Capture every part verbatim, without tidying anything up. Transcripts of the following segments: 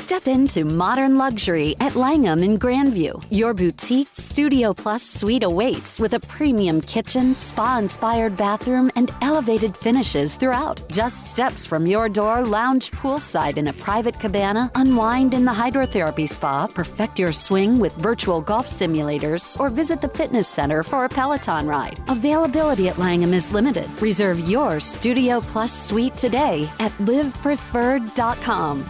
Step into modern luxury at Langham in Grandview. Your boutique Studio Plus suite awaits with a premium kitchen, spa-inspired bathroom, and elevated finishes throughout. Just steps from your door, lounge poolside in a private cabana, unwind in the hydrotherapy spa, perfect your swing with virtual golf simulators, or visit the fitness center for a Peloton ride. Availability at Langham is limited. Reserve your Studio Plus suite today at live preferred dot com.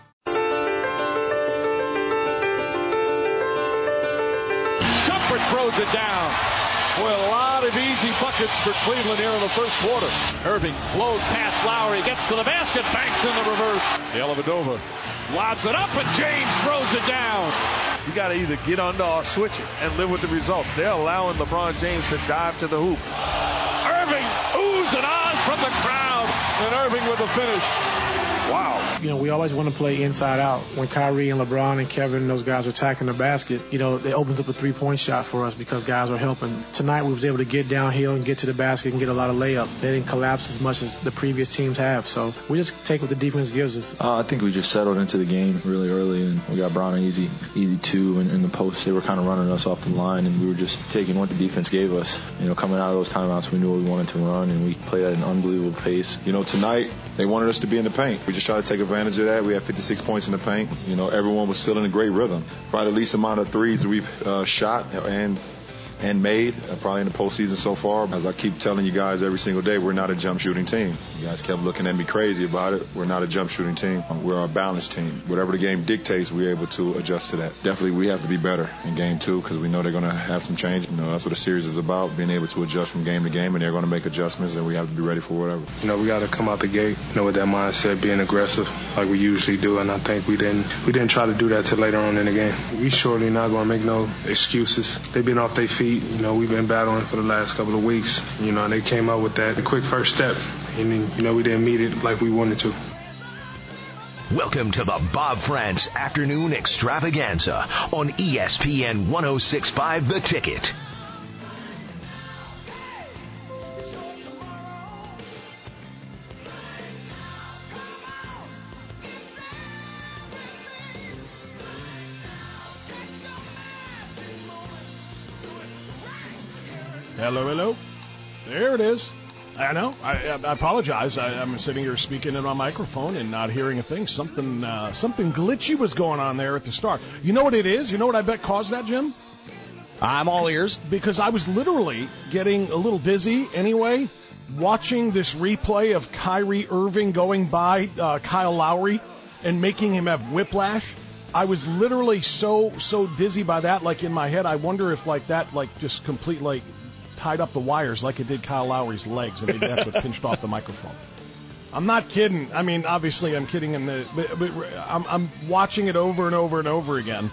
Throws it down. Boy, a lot of easy buckets for Cleveland here in the first quarter. Irving blows past Lowry, gets to the basket, banks in the reverse. Dellavedova lobs it up, and James throws it down. You got to either get under or switch it and live with the results. They're allowing LeBron James to dive to the hoop. Irving, oohs and ahs from the crowd, and Irving with the finish. Wow. You know, we always want to play inside out. When Kyrie and LeBron and Kevin and those guys are attacking the basket, you know, it opens up a three-point shot for us because guys are helping. Tonight we was able to get downhill and get to the basket and get a lot of layup. They didn't collapse as much as the previous teams have. So we just take what the defense gives us. Uh, I think we just settled into the game really early, and we got Brown an easy, easy two in, in the post. They were kind of running us off the line, and we were just taking what the defense gave us. You know, coming out of those timeouts, we knew what we wanted to run, and we played at an unbelievable pace. You know, tonight they wanted us to be in the paint. We just tried to take advantage of that. We had fifty-six points in the paint. You know, everyone was still in a great rhythm. Probably the least amount of threes that we've uh, shot and and made uh, probably in the postseason so far. As I keep telling you guys every single day, we're not a jump shooting team. You guys kept looking at me crazy about it. We're not a jump shooting team. We're a balanced team. Whatever the game dictates, we're able to adjust to that. Definitely we have to be better in game two because we know they're going to have some change. You know, that's what the series is about, being able to adjust from game to game, and they're going to make adjustments, and we have to be ready for whatever. You know, we got to come out the gate, you know, with that mindset, being aggressive like we usually do, and I think we didn't we didn't try to do that till later on in the game. We surely not going to make no excuses. They've been off their feet. You know, we've been battling for the last couple of weeks, you know, and they came up with that, the quick first step, and then, you know, we didn't meet it like we wanted to. Welcome to the Bob France Afternoon Extravaganza on E S P N one oh six point five The Ticket. Hello, hello. There it is. I know. I, I apologize. I, I'm sitting here speaking in my microphone and not hearing a thing. Something uh, something glitchy was going on there at the start. You know what it is? You know what I bet caused that, Jim? I'm all ears. Because I was literally getting a little dizzy anyway, watching this replay of Kyrie Irving going by uh, Kyle Lowry and making him have whiplash. I was literally so, so dizzy by that, like in my head. I wonder if like that, like just complete, like, tied up the wires like it did Kyle Lowry's legs, and maybe that's what pinched off the microphone. I'm not kidding. I mean, obviously I'm kidding, in the, but, but I'm, I'm watching it over and over and over again.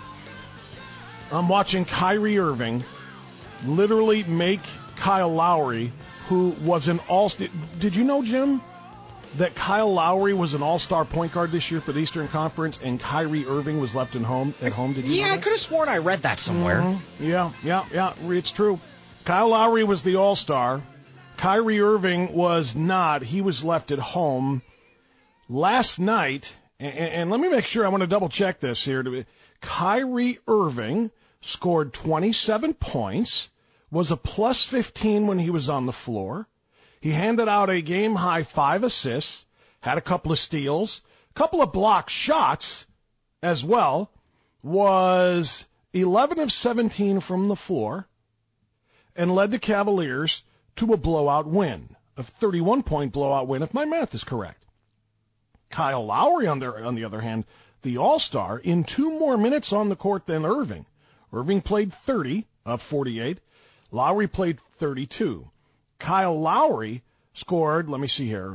I'm watching Kyrie Irving literally make Kyle Lowry, who was an all-star. Did you know, Jim, that Kyle Lowry was an all-star point guard this year for the Eastern Conference, and Kyrie Irving was left at home? At home, did you Yeah, know I that? could have sworn I read that somewhere. Mm-hmm. Yeah, yeah, yeah. It's true. Kyle Lowry was the all-star. Kyrie Irving was not. He was left at home. Last night, and, and let me make sure, I want to double-check this here. Kyrie Irving scored twenty-seven points, was a plus fifteen when he was on the floor. He handed out a game-high five assists, had a couple of steals, a couple of block shots as well, was eleven of seventeen from the floor, and led the Cavaliers to a blowout win, a thirty-one point blowout win, if my math is correct. Kyle Lowry, on the, on the other hand, the all-star, in two more minutes on the court than Irving. Irving played thirty of forty-eight. Lowry played thirty-two. Kyle Lowry scored, let me see here,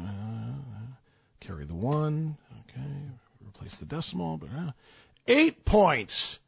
carry the one, okay, replace the decimal, but uh, eight points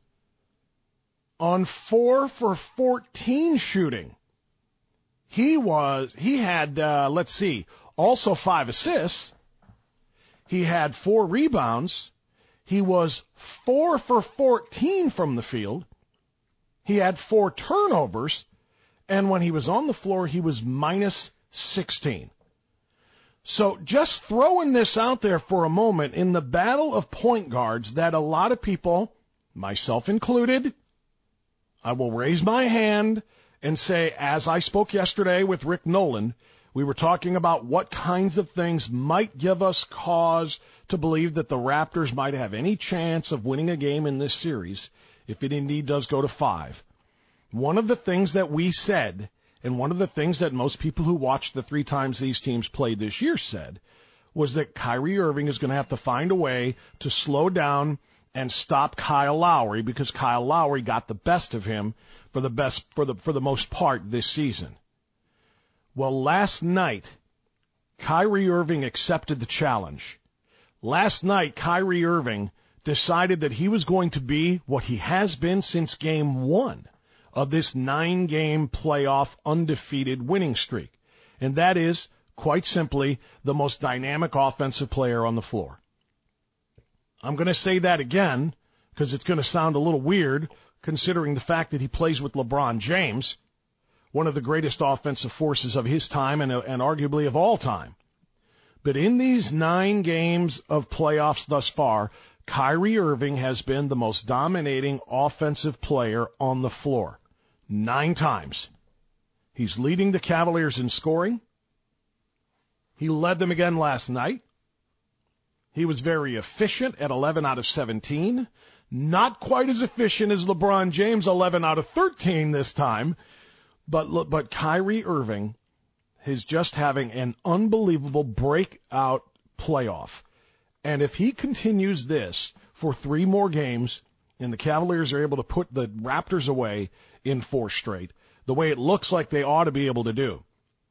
on four for fourteen shooting. He was, he had, uh, let's see, also five assists. He had four rebounds. He was four for fourteen from the field. He had four turnovers. And when he was on the floor, he was minus sixteen. So just throwing this out there for a moment, in the battle of point guards that a lot of people, myself included, I will raise my hand and say, as I spoke yesterday with Rick Nolan, we were talking about what kinds of things might give us cause to believe that the Raptors might have any chance of winning a game in this series if it indeed does go to five. One of the things that we said, and one of the things that most people who watched the three times these teams played this year said, was that Kyrie Irving is going to have to find a way to slow down and stop Kyle Lowry, because Kyle Lowry got the best of him for the best for the for the most part this season. Well, last night, Kyrie Irving accepted the challenge. Last night, Kyrie Irving decided that he was going to be what he has been since game one of this nine-game playoff undefeated winning streak. And that is, quite simply, the most dynamic offensive player on the floor. I'm going to say that again because it's going to sound a little weird considering the fact that he plays with LeBron James, one of the greatest offensive forces of his time and, and arguably of all time. But in these nine games of playoffs thus far, Kyrie Irving has been the most dominating offensive player on the floor. Nine times. He's leading the Cavaliers in scoring. He led them again last night. He was very efficient at eleven out of seventeen. Not quite as efficient as LeBron James, eleven out of thirteen this time. But, but Kyrie Irving is just having an unbelievable breakout playoff. And if he continues this for three more games, and the Cavaliers are able to put the Raptors away in four straight, the way it looks like they ought to be able to do,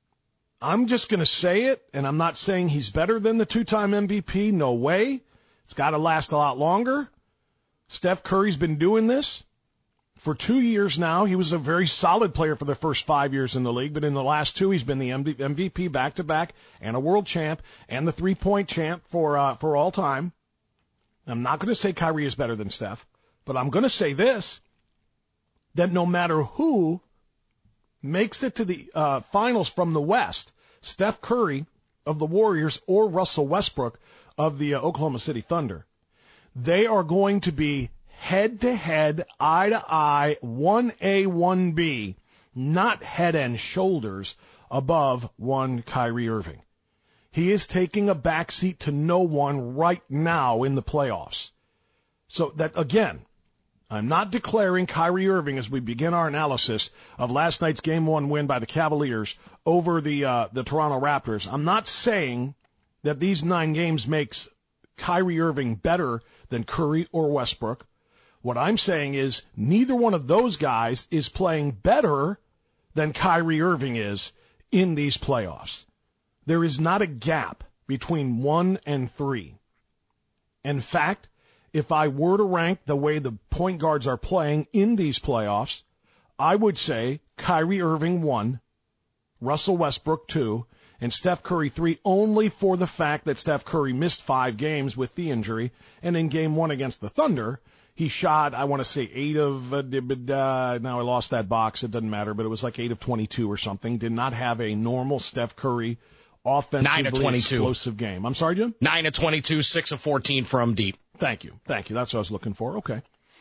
I'm just going to say it, and I'm not saying he's better than the two-time M V P. No way. It's got to last a lot longer. Steph Curry's been doing this for two years now. He was a very solid player for the first five years in the league, but in the last two, he's been the M V P back-to-back and a world champ and the three-point champ for uh, for all time. I'm not going to say Kyrie is better than Steph, but I'm going to say this, that no matter who makes it to the uh, finals from the West, Steph Curry of the Warriors or Russell Westbrook of the uh, Oklahoma City Thunder, they are going to be head-to-head, eye-to-eye, one A, one B, not head and shoulders above one Kyrie Irving. He is taking a backseat to no one right now in the playoffs. So that, again, I'm not declaring Kyrie Irving as we begin our analysis of last night's game one win by the Cavaliers over the uh, the Toronto Raptors. I'm not saying that these nine games makes Kyrie Irving better than Curry or Westbrook. What I'm saying is neither one of those guys is playing better than Kyrie Irving is in these playoffs. There is not a gap between one and three. In fact, if I were to rank the way the point guards are playing in these playoffs, I would say Kyrie Irving one, Russell Westbrook two, and Steph Curry three, only for the fact that Steph Curry missed five games with the injury, and in game one against the Thunder, he shot, I want to say, eight of, uh, uh, now I lost that box, it doesn't matter, but it was like eight of twenty-two or something, did not have a normal Steph Curry offensively explosive game. I'm sorry, Jim? nine of twenty-two, six of fourteen from deep. Thank you. Thank you. That's what I was looking for. Okay.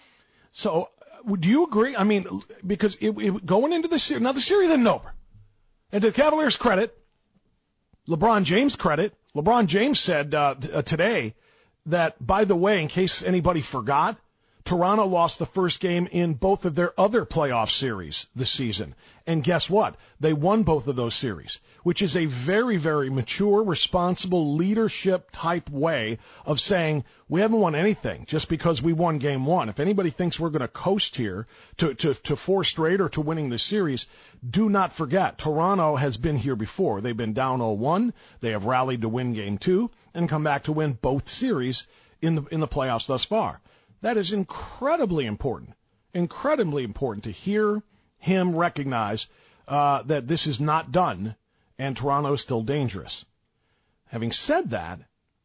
So, do you agree? I mean, because it, it, going into the series, now the series isn't over. And to the Cavaliers' credit, LeBron James' credit, LeBron James said uh, t- uh, today that, by the way, in case anybody forgot, Toronto lost the first game in both of their other playoff series this season. And guess what? They won both of those series, which is a very, very mature, responsible leadership type way of saying we haven't won anything just because we won game one. If anybody thinks we're going to coast here to, to, to four straight or to winning the series, do not forget, Toronto has been here before. They've been down oh one. They have rallied to win game two and come back to win both series in the, in the playoffs thus far. That is incredibly important, incredibly important to hear him recognize uh, that this is not done and Toronto is still dangerous. Having said that,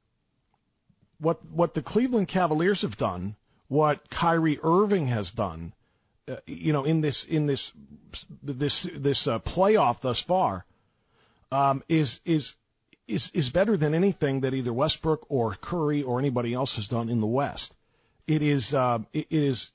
what what the Cleveland Cavaliers have done, what Kyrie Irving has done, uh, you know, in this in this this this uh, playoff thus far, um, is is is, is better than anything that either Westbrook or Curry or anybody else has done in the West. It is, uh, it, it is,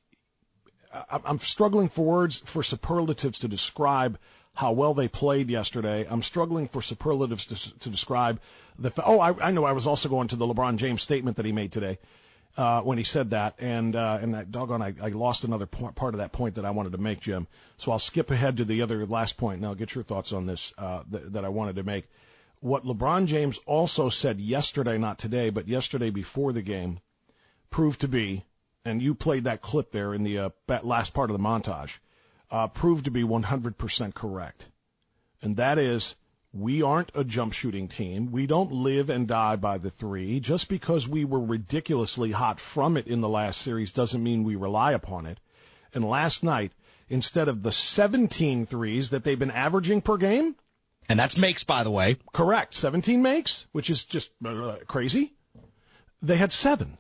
I'm struggling for words, for superlatives to describe how well they played yesterday. I'm struggling for superlatives to, to describe the, oh, I, I know I was also going to the LeBron James statement that he made today, uh, when he said that, and, uh, and that doggone, I, I lost another po- part of that point that I wanted to make, Jim. So I'll skip ahead to the other last point, and I'll get your thoughts on this, uh, th- that I wanted to make. What LeBron James also said yesterday, not today, but yesterday before the game, proved to be, and you played that clip there in the uh, last part of the montage, uh, proved to be one hundred percent correct. And that is, we aren't a jump shooting team. We don't live and die by the three. Just because we were ridiculously hot from it in the last series doesn't mean we rely upon it. And last night, instead of the seventeen threes that they've been averaging per game. And that's makes, by the way. Correct. seventeen makes, which is just uh, crazy. They had seven.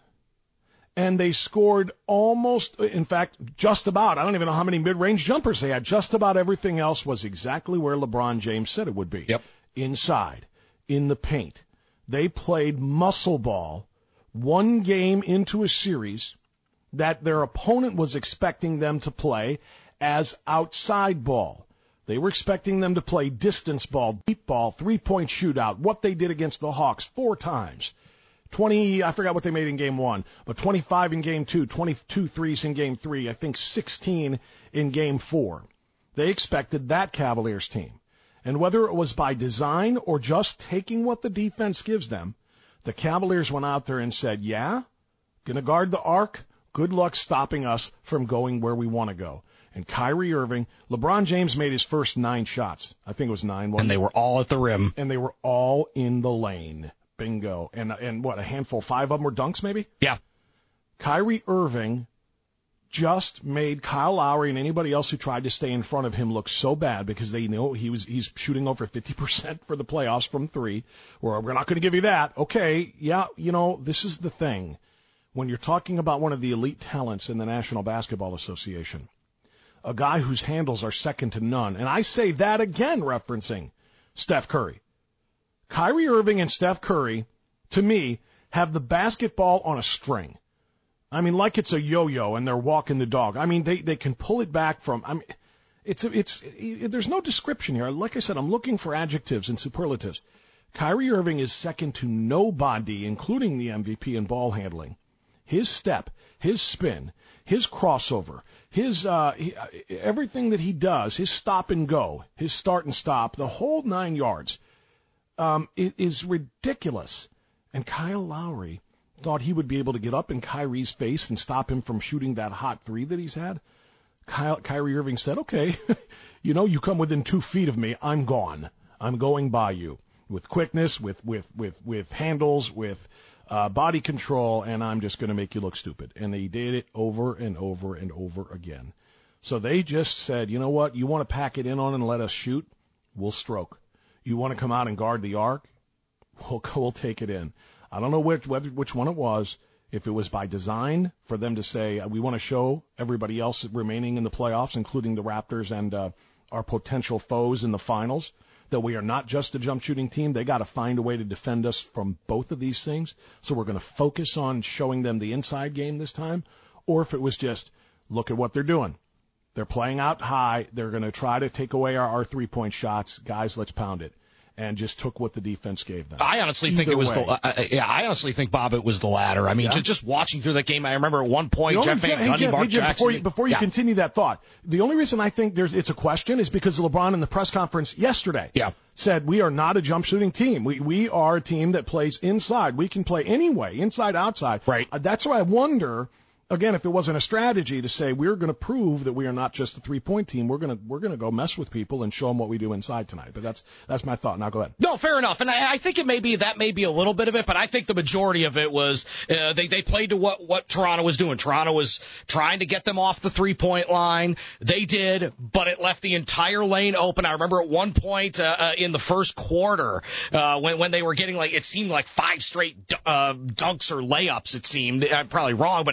And they scored almost, in fact, just about, I don't even know how many mid-range jumpers they had. Just about everything else was exactly where LeBron James said it would be. Yep. Inside, in the paint. They played muscle ball one game into a series that their opponent was expecting them to play as outside ball. They were expecting them to play distance ball, deep ball, three-point shootout, what they did against the Hawks four times. twenty, I forgot what they made in game one, but twenty-five in game two, twenty-two threes in game three, I think sixteen in game four. They expected that Cavaliers team. And whether it was by design or just taking what the defense gives them, the Cavaliers went out there and said, yeah, going to guard the arc, good luck stopping us from going where we want to go. And Kyrie Irving, LeBron James made his first nine shots. I think it was nine. And they were all at the rim. And they were all in the lane. Bingo. And and what, a handful, five of them were dunks maybe? Yeah. Kyrie Irving just made Kyle Lowry and anybody else who tried to stay in front of him look so bad because they know he was he's shooting over fifty percent for the playoffs from three. Or we're not going to give you that. Okay, yeah, you know, this is the thing. When you're talking about one of the elite talents in the National Basketball Association, a guy whose handles are second to none, and I say that again referencing Steph Curry. Kyrie Irving and Steph Curry, to me, have the basketball on a string. I mean, like it's a yo-yo and they're walking the dog. I mean, they, they can pull it back from, I mean, it's, it's, it, there's no description here. Like I said, I'm looking for adjectives and superlatives. Kyrie Irving is second to nobody, including the M V P in ball handling. His step, his spin, his crossover, his, uh, he, everything that he does, his stop and go, his start and stop, the whole nine yards. Um, it is ridiculous. And Kyle Lowry thought he would be able to get up in Kyrie's face and stop him from shooting that hot three that he's had. Kyle, Kyrie Irving said, okay, you know, you come within two feet of me, I'm gone. I'm going by you with quickness, with, with, with, with handles, with uh, body control, and I'm just going to make you look stupid. And they did it over and over and over again. So they just said, you know what, you want to pack it in on and let us shoot? We'll stroke. You want to come out and guard the arc? We'll, we'll take it in. I don't know which which one it was, if it was by design for them to say, we want to show everybody else remaining in the playoffs, including the Raptors and uh, our potential foes in the finals, that we are not just a jump shooting team. They got to find a way to defend us from both of these things. So we're going to focus on showing them the inside game this time. Or if it was just, look at what they're doing. They're playing out high. They're going to try to take away our, our three-point shots. Guys, let's pound it. And just took what the defense gave them. I honestly Either think it was way. the uh, yeah. I honestly think, Bob, it was the latter. I mean, Yeah. just watching through that game, I remember at one point Jeff Van hey, Gundy, Jim, Mark hey, Jim, Jackson. Before you, before you yeah. continue that thought, the only reason I think there's it's a question is because LeBron in the press conference yesterday Yeah. said we are not a jump shooting team. We we are a team that plays inside. We can play anyway, inside, outside. Right. Uh, that's why I wonder. Again, if it wasn't a strategy to say we're going to prove that we are not just a three-point team, we're going to we're going to go mess with people and show them what we do inside tonight. But that's that's my thought. Now go ahead. No, fair enough, and I, I think it may be that may be a little bit of it, but I think the majority of it was uh, they they played to what what Toronto was doing. Toronto was trying to get them off the three-point line. They did, but it left the entire lane open. I remember at one point uh, uh, in the first quarter uh, when when they were getting like it seemed like five straight uh, dunks or layups. It seemed I'm probably wrong, but it felt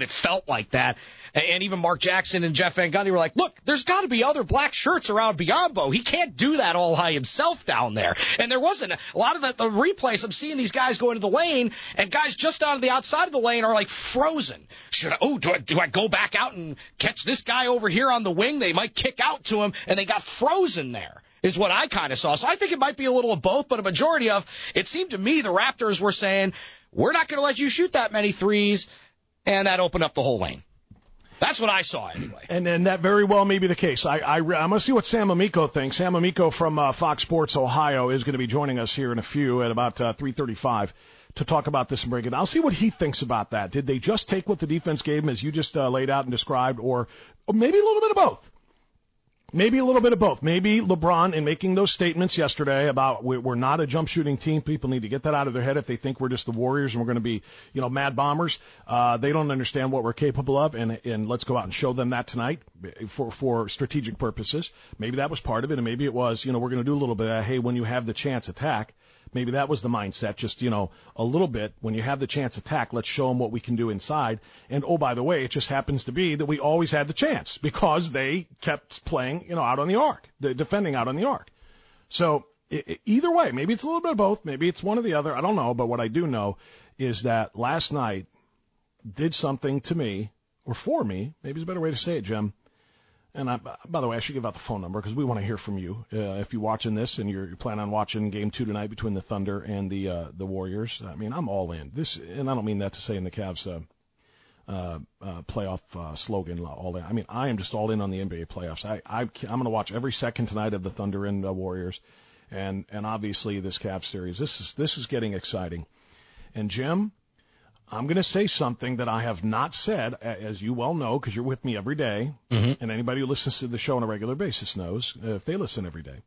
felt like that. And even Mark Jackson and Jeff Van Gundy were like, look, there's got to be other black shirts around Biyombo. He can't do that all by himself down there. And there wasn't. A lot of the, the replays, I'm seeing these guys go into the lane, and guys just on the outside of the lane are like frozen. Should I, oh, do I, do I go back out and catch this guy over here on the wing? They might kick out to him, and they got frozen there, is what I kind of saw. So I think it might be a little of both, but a majority of, it seemed to me the Raptors were saying, we're not going to let you shoot that many threes, and that opened up the whole lane. That's what I saw anyway. And and that very well may be the case. I, I, I'm going to see what Sam Amico thinks. Sam Amico from uh, Fox Sports Ohio is going to be joining us here in a few at about uh, three thirty-five to talk about this and break it down. I'll see what he thinks about that. Did they just take what the defense gave him, as you just uh, laid out and described, or, or maybe a little bit of both? Maybe a little bit of both. Maybe LeBron, in making those statements yesterday about we're not a jump shooting team, people need to get that out of their head if they think we're just the Warriors and we're going to be, you know, mad bombers. Uh, they don't understand what we're capable of, and and let's go out and show them that tonight for for strategic purposes. Maybe that was part of it, and maybe it was, you know, we're going to do a little bit of, hey, when you have the chance, attack. Maybe that was the mindset, just, you know, a little bit. When you have the chance, attack. Let's show them what we can do inside. And, oh, by the way, it just happens to be that we always had the chance because they kept playing, you know, out on the arc, the defending out on the arc. So it, it, either way, maybe it's a little bit of both. Maybe it's one or the other. I don't know. But what I do know is that last night did something to me, or for me, maybe it's a better way to say it, Jim. And I, by the way, I should give out the phone number because we want to hear from you. Uh, if you're watching this and you're, you plan on watching Game Two tonight between the Thunder and the uh, the Warriors, I mean, I'm all in. This, and I don't mean that to say in the Cavs uh, uh, uh, playoff uh, slogan, all in. I mean, I am just all in on the N B A playoffs. I, I I'm going to watch every second tonight of the Thunder and uh, Warriors, and and obviously this Cavs series. This is this is getting exciting. And Jim, I'm going to say something that I have not said, as you well know, because you're with me every day, mm-hmm. and anybody who listens to the show on a regular basis knows, uh, if they listen every day.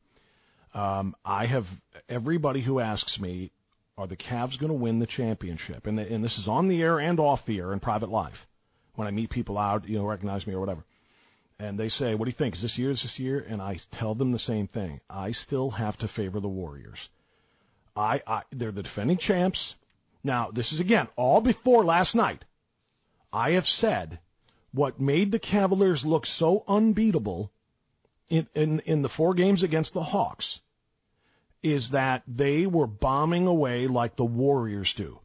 Um, I have everybody who asks me, are the Cavs going to win the championship? And, the, and this is on the air and off the air in private life. When I meet people out, you know, recognize me or whatever. And they say, what do you think? Is this year? Is this year? And I tell them the same thing. I still have to favor the Warriors. I, I they're the defending champs. Now, this is, again, all before last night. I have said what made the Cavaliers look so unbeatable in, in, in the four games against the Hawks is that they were bombing away like the Warriors do.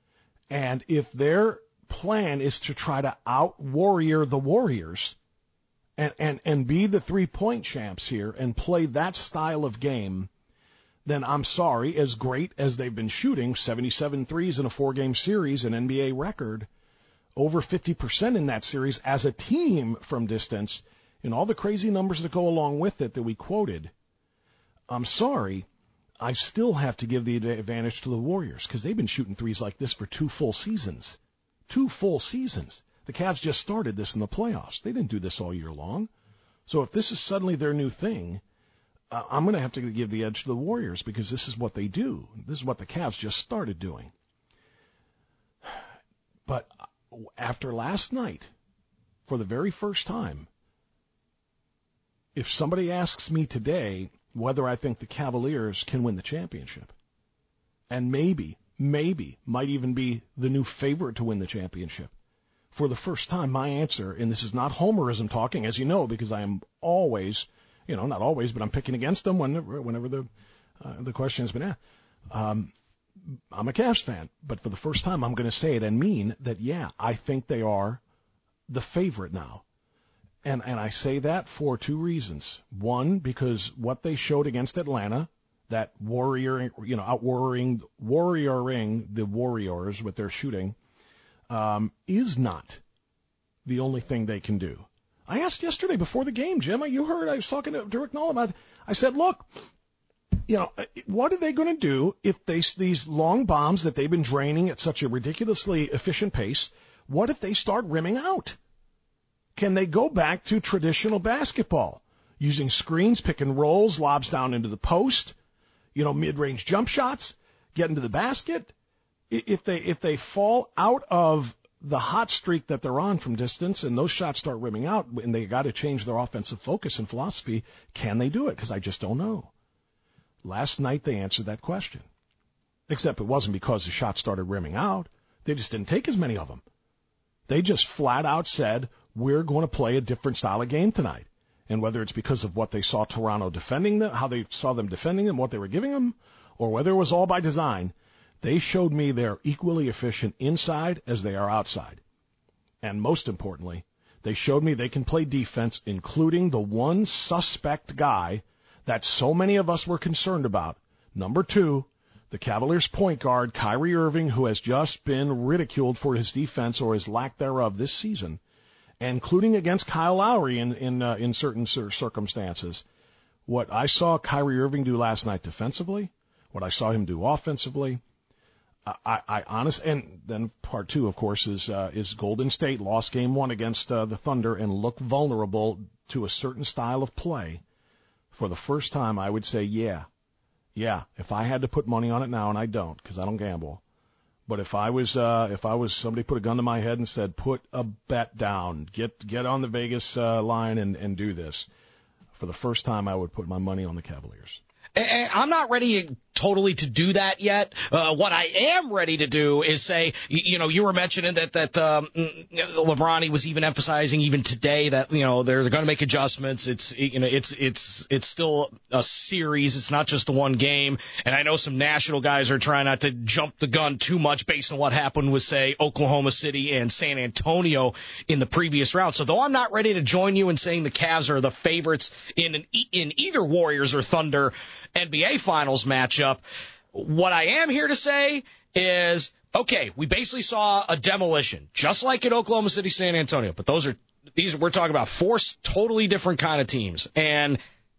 And if their plan is to try to out-warrior the Warriors and, and, and be the three-point champs here and play that style of game, then I'm sorry, as great as they've been shooting, seventy-seven threes in a four-game series, an N B A record, over fifty percent in that series as a team from distance, and all the crazy numbers that go along with it that we quoted, I'm sorry, I still have to give the advantage to the Warriors because they've been shooting threes like this for two full seasons. Two full seasons. The Cavs just started this in the playoffs. They didn't do this all year long. So if this is suddenly their new thing, Uh, I'm going to have to give the edge to the Warriors because this is what they do. This is what the Cavs just started doing. But after last night, for the very first time, if somebody asks me today whether I think the Cavaliers can win the championship, and maybe, maybe, might even be the new favorite to win the championship, for the first time, my answer, and this is not homerism talking, as you know, because I am always... You know, not always, but I'm picking against them whenever, whenever the uh, the question has been asked. Um, I'm a Cavs fan, but for the first time, I'm going to say it and mean that, yeah, I think they are the favorite now. And and I say that for two reasons. One, because what they showed against Atlanta, that warrior, you know, out-warrioring, warrioring the Warriors with their shooting, um, is not the only thing they can do. I asked yesterday before the game, Jim, you heard I was talking to Rick Nolan about it. I said, look, you know, what are they going to do if they, these long bombs that they've been draining at such a ridiculously efficient pace, what if they start rimming out? Can they go back to traditional basketball, using screens, pick and rolls, lobs down into the post, you know, mid-range jump shots, get into the basket? If they if they fall out of the hot streak that they're on from distance and those shots start rimming out and they got to change their offensive focus and philosophy, can they do it? Because I just don't know. Last night they answered that question. Except it wasn't because the shots started rimming out. They just didn't take as many of them. They just flat out said, we're going to play a different style of game tonight. And whether it's because of what they saw Toronto defending them, how they saw them defending them, what they were giving them, or whether it was all by design, they showed me they're equally efficient inside as they are outside. And most importantly, they showed me they can play defense, including the one suspect guy that so many of us were concerned about. Number two, the Cavaliers point guard, Kyrie Irving, who has just been ridiculed for his defense or his lack thereof this season, including against Kyle Lowry in in, uh, in certain circumstances. What I saw Kyrie Irving do last night defensively, what I saw him do offensively, I, I, I honest, and then part two, of course, is uh, is Golden State lost game one against uh, the Thunder and looked vulnerable to a certain style of play. For the first time, I would say, yeah, yeah. If I had to put money on it now, and I don't because I don't gamble, but if I was uh, if I was somebody put a gun to my head and said, put a bet down, get get on the Vegas uh, line and, and do this, for the first time, I would put my money on the Cavaliers. And I'm not ready totally to do that yet. Uh, what I am ready to do is say, you, you know, you were mentioning that that um, LeBron, he was even emphasizing even today that, you know, they're, they're going to make adjustments. It's you know it's it's it's still a series. It's not just the one game. And I know some national guys are trying not to jump the gun too much based on what happened with, say, Oklahoma City and San Antonio in the previous round. So though I'm not ready to join you in saying the Cavs are the favorites in an, in either Warriors or Thunder N B A Finals matchup, what I am here to say is, okay, we basically saw a demolition, just like at Oklahoma City, San Antonio, but those are these we're talking about four totally different kind of teams, and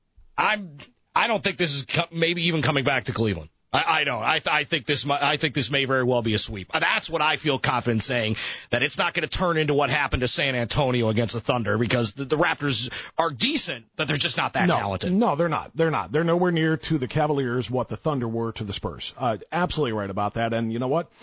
I'm I don't think this is maybe even coming back to Cleveland. I, I don't. I, I think this. I think this may very well be a sweep. That's what I feel confident saying, that it's not going to turn into what happened to San Antonio against the Thunder, because the, the Raptors are decent, but they're just not that no, talented. No, they're not. They're not. They're nowhere near to the Cavaliers what the Thunder were to the Spurs. Uh, absolutely right about that. And you know what?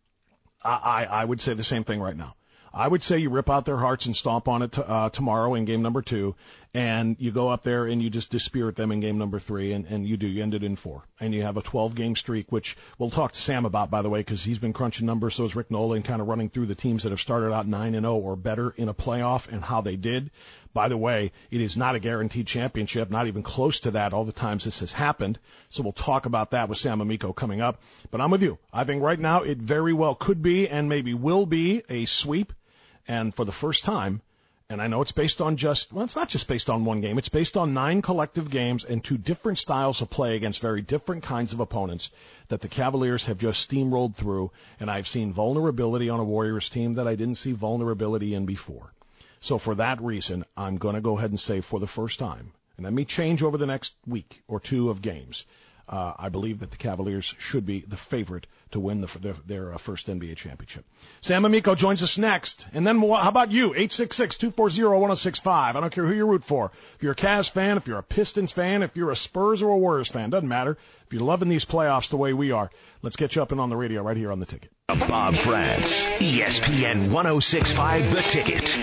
I, I, I would say the same thing right now. I would say you rip out their hearts and stomp on it t- uh, tomorrow in game number two, and you go up there and you just dispirit them in game number three, and, and you do. You end it in four. And you have a twelve-game streak, which we'll talk to Sam about, by the way, because he's been crunching numbers. So is Rick Nolan, kind of running through the teams that have started out nine and oh or better in a playoff and how they did. By the way, it is not a guaranteed championship, not even close to that all the times this has happened. So we'll talk about that with Sam Amico coming up. But I'm with you. I think right now it very well could be and maybe will be a sweep. And for the first time, and I know it's based on just, well, it's not just based on one game. It's based on nine collective games and two different styles of play against very different kinds of opponents that the Cavaliers have just steamrolled through. And I've seen vulnerability on a Warriors team that I didn't see vulnerability in before. So for that reason, I'm going to go ahead and say for the first time, and let me change over the next week or two of games, uh, I believe that the Cavaliers should be the favorite to win the, their, their uh, first N B A championship. Sam Amico joins us next. And then how about you? eight six six, two four zero, one oh six five. I don't care who you root for. If you're a Cavs fan, if you're a Pistons fan, if you're a Spurs or a Warriors fan, doesn't matter. If you're loving these playoffs the way we are, let's get you up and on the radio right here on The Ticket. Bob France, E S P N one oh six point five The Ticket.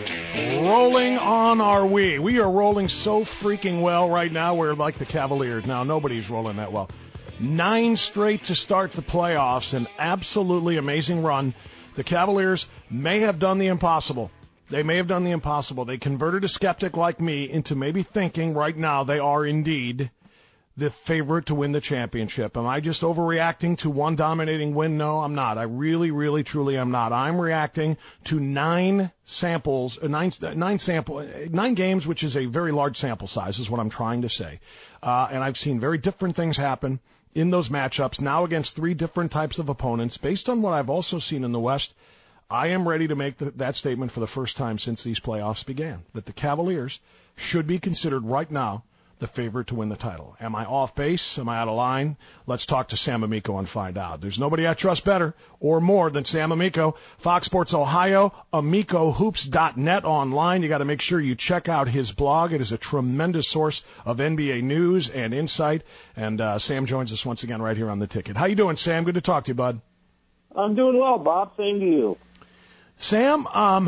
Rolling on are we. We are rolling so freaking well right now. We're like the Cavaliers. Now, nobody's rolling that well. Nine straight to start the playoffs, an absolutely amazing run. The Cavaliers may have done the impossible. They may have done the impossible. They converted a skeptic like me into maybe thinking right now they are indeed the favorite to win the championship. Am I just overreacting to one dominating win? No, I'm not. I really, really, truly am not. I'm reacting to nine samples, uh, nine, nine sample, nine games, which is a very large sample size, is what I'm trying to say. Uh, and I've seen very different things happen in those matchups, now against three different types of opponents. Based on what I've also seen in the West, I am ready to make the, that statement for the first time since these playoffs began, that the Cavaliers should be considered right now the favorite to win the title. Am I off base? Am I out of line? Let's talk to Sam Amico and find out. There's nobody I trust better or more than Sam Amico. Fox Sports Ohio, amico hoops dot net online. You got to make sure you check out his blog. It is a tremendous source of N B A news and insight. And uh, Sam joins us once again right here on The Ticket. How you doing, Sam? Good to talk to you, bud. I'm doing well, Bob. Same to you. Sam, um,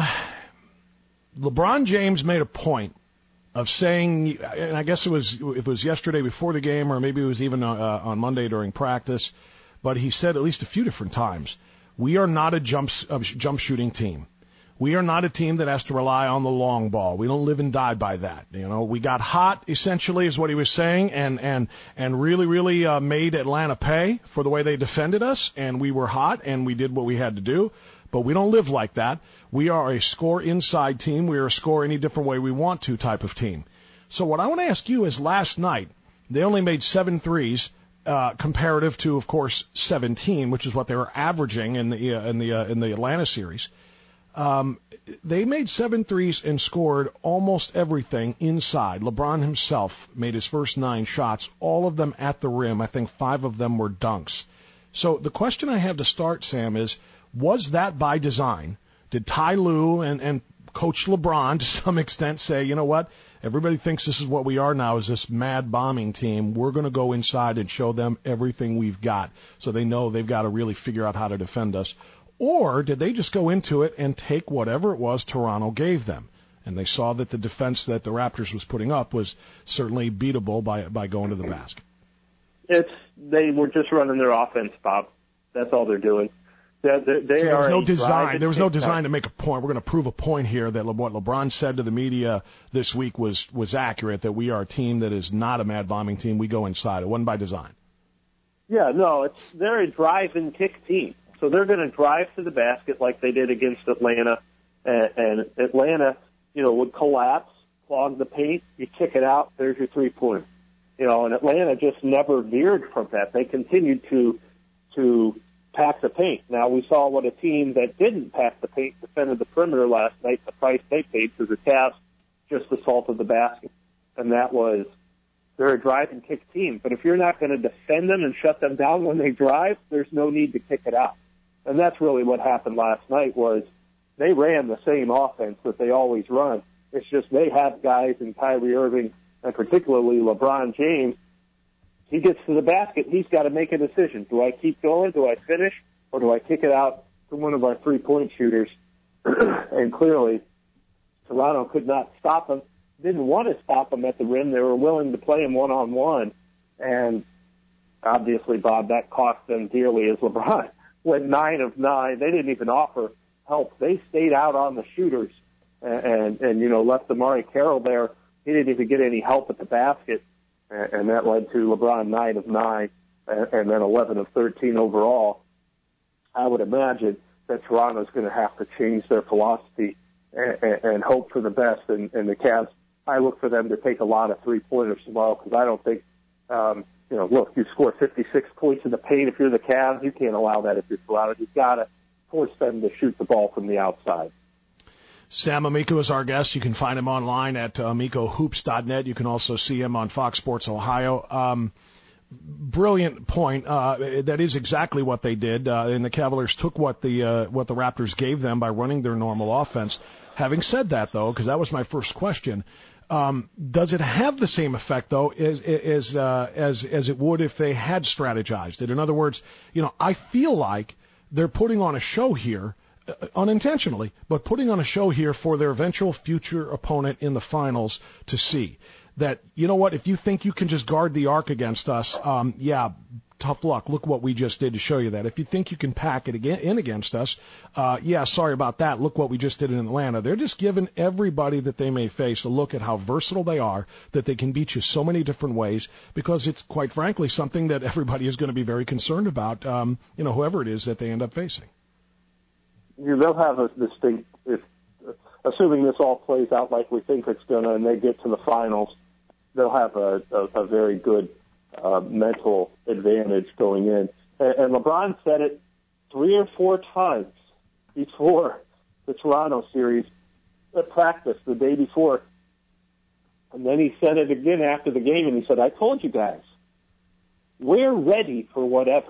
LeBron James made a point of saying, and I guess it was it was yesterday before the game, or maybe it was even uh, on Monday during practice, but he said at least a few different times, we are not a jump a jump shooting team. We are not a team that has to rely on the long ball. We don't live and die by that. You know, we got hot, essentially, is what he was saying, and and and really, really uh, made Atlanta pay for the way they defended us, and we were hot, and we did what we had to do. But we don't live like that. We are a score inside team. We are a score any different way we want to type of team. So what I want to ask you is, last night, they only made seven threes, uh, comparative to, of course, seventeen, which is what they were averaging in the uh, in the uh, in the Atlanta series. Um, they made seven threes and scored almost everything inside. LeBron himself made his first nine shots, all of them at the rim. I think five of them were dunks. So the question I have to start, Sam, is, was that by design? Did Ty Lue and, and Coach LeBron, to some extent, say, you know what, everybody thinks this is what we are now, is this mad bombing team. We're going to go inside and show them everything we've got, so they know they've got to really figure out how to defend us? Or did they just go into it and take whatever it was Toronto gave them? And they saw that the defense that the Raptors was putting up was certainly beatable by by going to the basket. It's they were just running their offense, Bob. That's all they're doing. They, they, they so there was are no design. There was no time. design to make a point. We're going to prove a point here that what LeBron said to the media this week was was accurate. That we are a team that is not a mad bombing team. We go inside. It wasn't by design. Yeah, no, it's they're a drive and kick team. So they're going to drive to the basket like they did against Atlanta, and, and Atlanta, you know, would collapse, clog the paint, you kick it out, there's your three-pointer. You know, and Atlanta just never veered from that. They continued to to pack the paint. Now, we saw what a team that didn't pack the paint defended the perimeter last night, the price they paid, because the Cavs just assaulted the basket, and that was they're a drive and kick team. But if you're not going to defend them and shut them down when they drive, there's no need to kick it out. And that's really what happened last night was they ran the same offense that they always run. It's just they have guys in Kyrie Irving and particularly LeBron James. He gets to the basket, he's got to make a decision. Do I keep going? Do I finish? Or do I kick it out to one of our three-point shooters? And clearly, Toronto could not stop him. Didn't want to stop him at the rim. They were willing to play him one-on-one. And obviously, Bob, that cost them dearly as LeBron went nine of nine. They didn't even offer help. They stayed out on the shooters and, and, and you know, left Amari Carroll there. He didn't even get any help at the basket, and, and that led to LeBron nine of nine and, and then eleven of thirteen overall. I would imagine that Toronto's going to have to change their philosophy and, and, and hope for the best. And, and the Cavs, I look for them to take a lot of three-pointers tomorrow because I don't think um, – You know, look, you score fifty-six points in the paint. If you're the Cavs, you can't allow that if you're Toronto. You've got to force them to shoot the ball from the outside. Sam Amico is our guest. You can find him online at amico hoops dot net. You can also see him on Fox Sports Ohio. Um, brilliant point. Uh, that is exactly what they did. Uh, and the Cavaliers took what the uh, what the Raptors gave them by running their normal offense. Having said that, though, because that was my first question, Um, does it have the same effect, though, as as, uh, as as it would if they had strategized it? In other words, you know, I feel like they're putting on a show here, uh, unintentionally, but putting on a show here for their eventual future opponent in the finals to see that, you know what, if you think you can just guard the arc against us, um, yeah, tough luck. Look what we just did to show you that. If you think you can pack it again in against us, uh, yeah, sorry about that. Look what we just did in Atlanta. They're just giving everybody that they may face a look at how versatile they are, that they can beat you so many different ways, because it's quite frankly something that everybody is going to be very concerned about, um, you know, whoever it is that they end up facing. You, they'll have a distinct, if, assuming this all plays out like we think it's going to and they get to the finals, they'll have a, a, a very good Uh, mental advantage going in. And, and LeBron said it three or four times before the Toronto series at practice the day before. And then he said it again after the game, and he said, I told you guys, we're ready for whatever.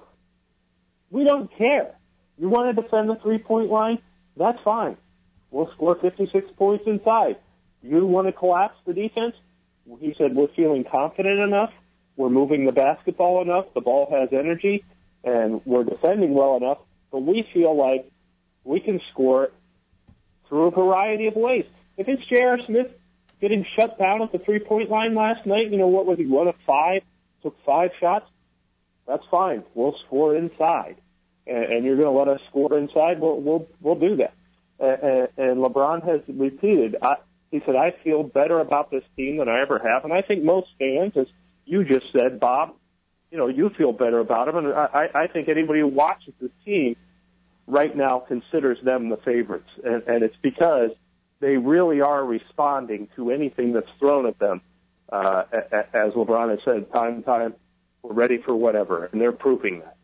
We don't care. You want to defend the three-point line? That's fine. We'll score fifty-six points inside. You want to collapse the defense? He said, we're feeling confident enough. We're moving the basketball enough. The ball has energy, and we're defending well enough. But we feel like we can score it through a variety of ways. If it's J R. Smith getting shut down at the three-point line last night, you know, what was he, one of five, took five shots? That's fine. We'll score inside. And, and you're going to let us score inside? We'll, we'll, we'll do that. And, and LeBron has repeated, I, he said, I feel better about this team than I ever have. And I think most fans, as you just said, Bob, you know, you feel better about them. And I, I think anybody who watches this team right now considers them the favorites. And, and it's because they really are responding to anything that's thrown at them. Uh, as LeBron has said, time and time, we're ready for whatever. And they're proving that.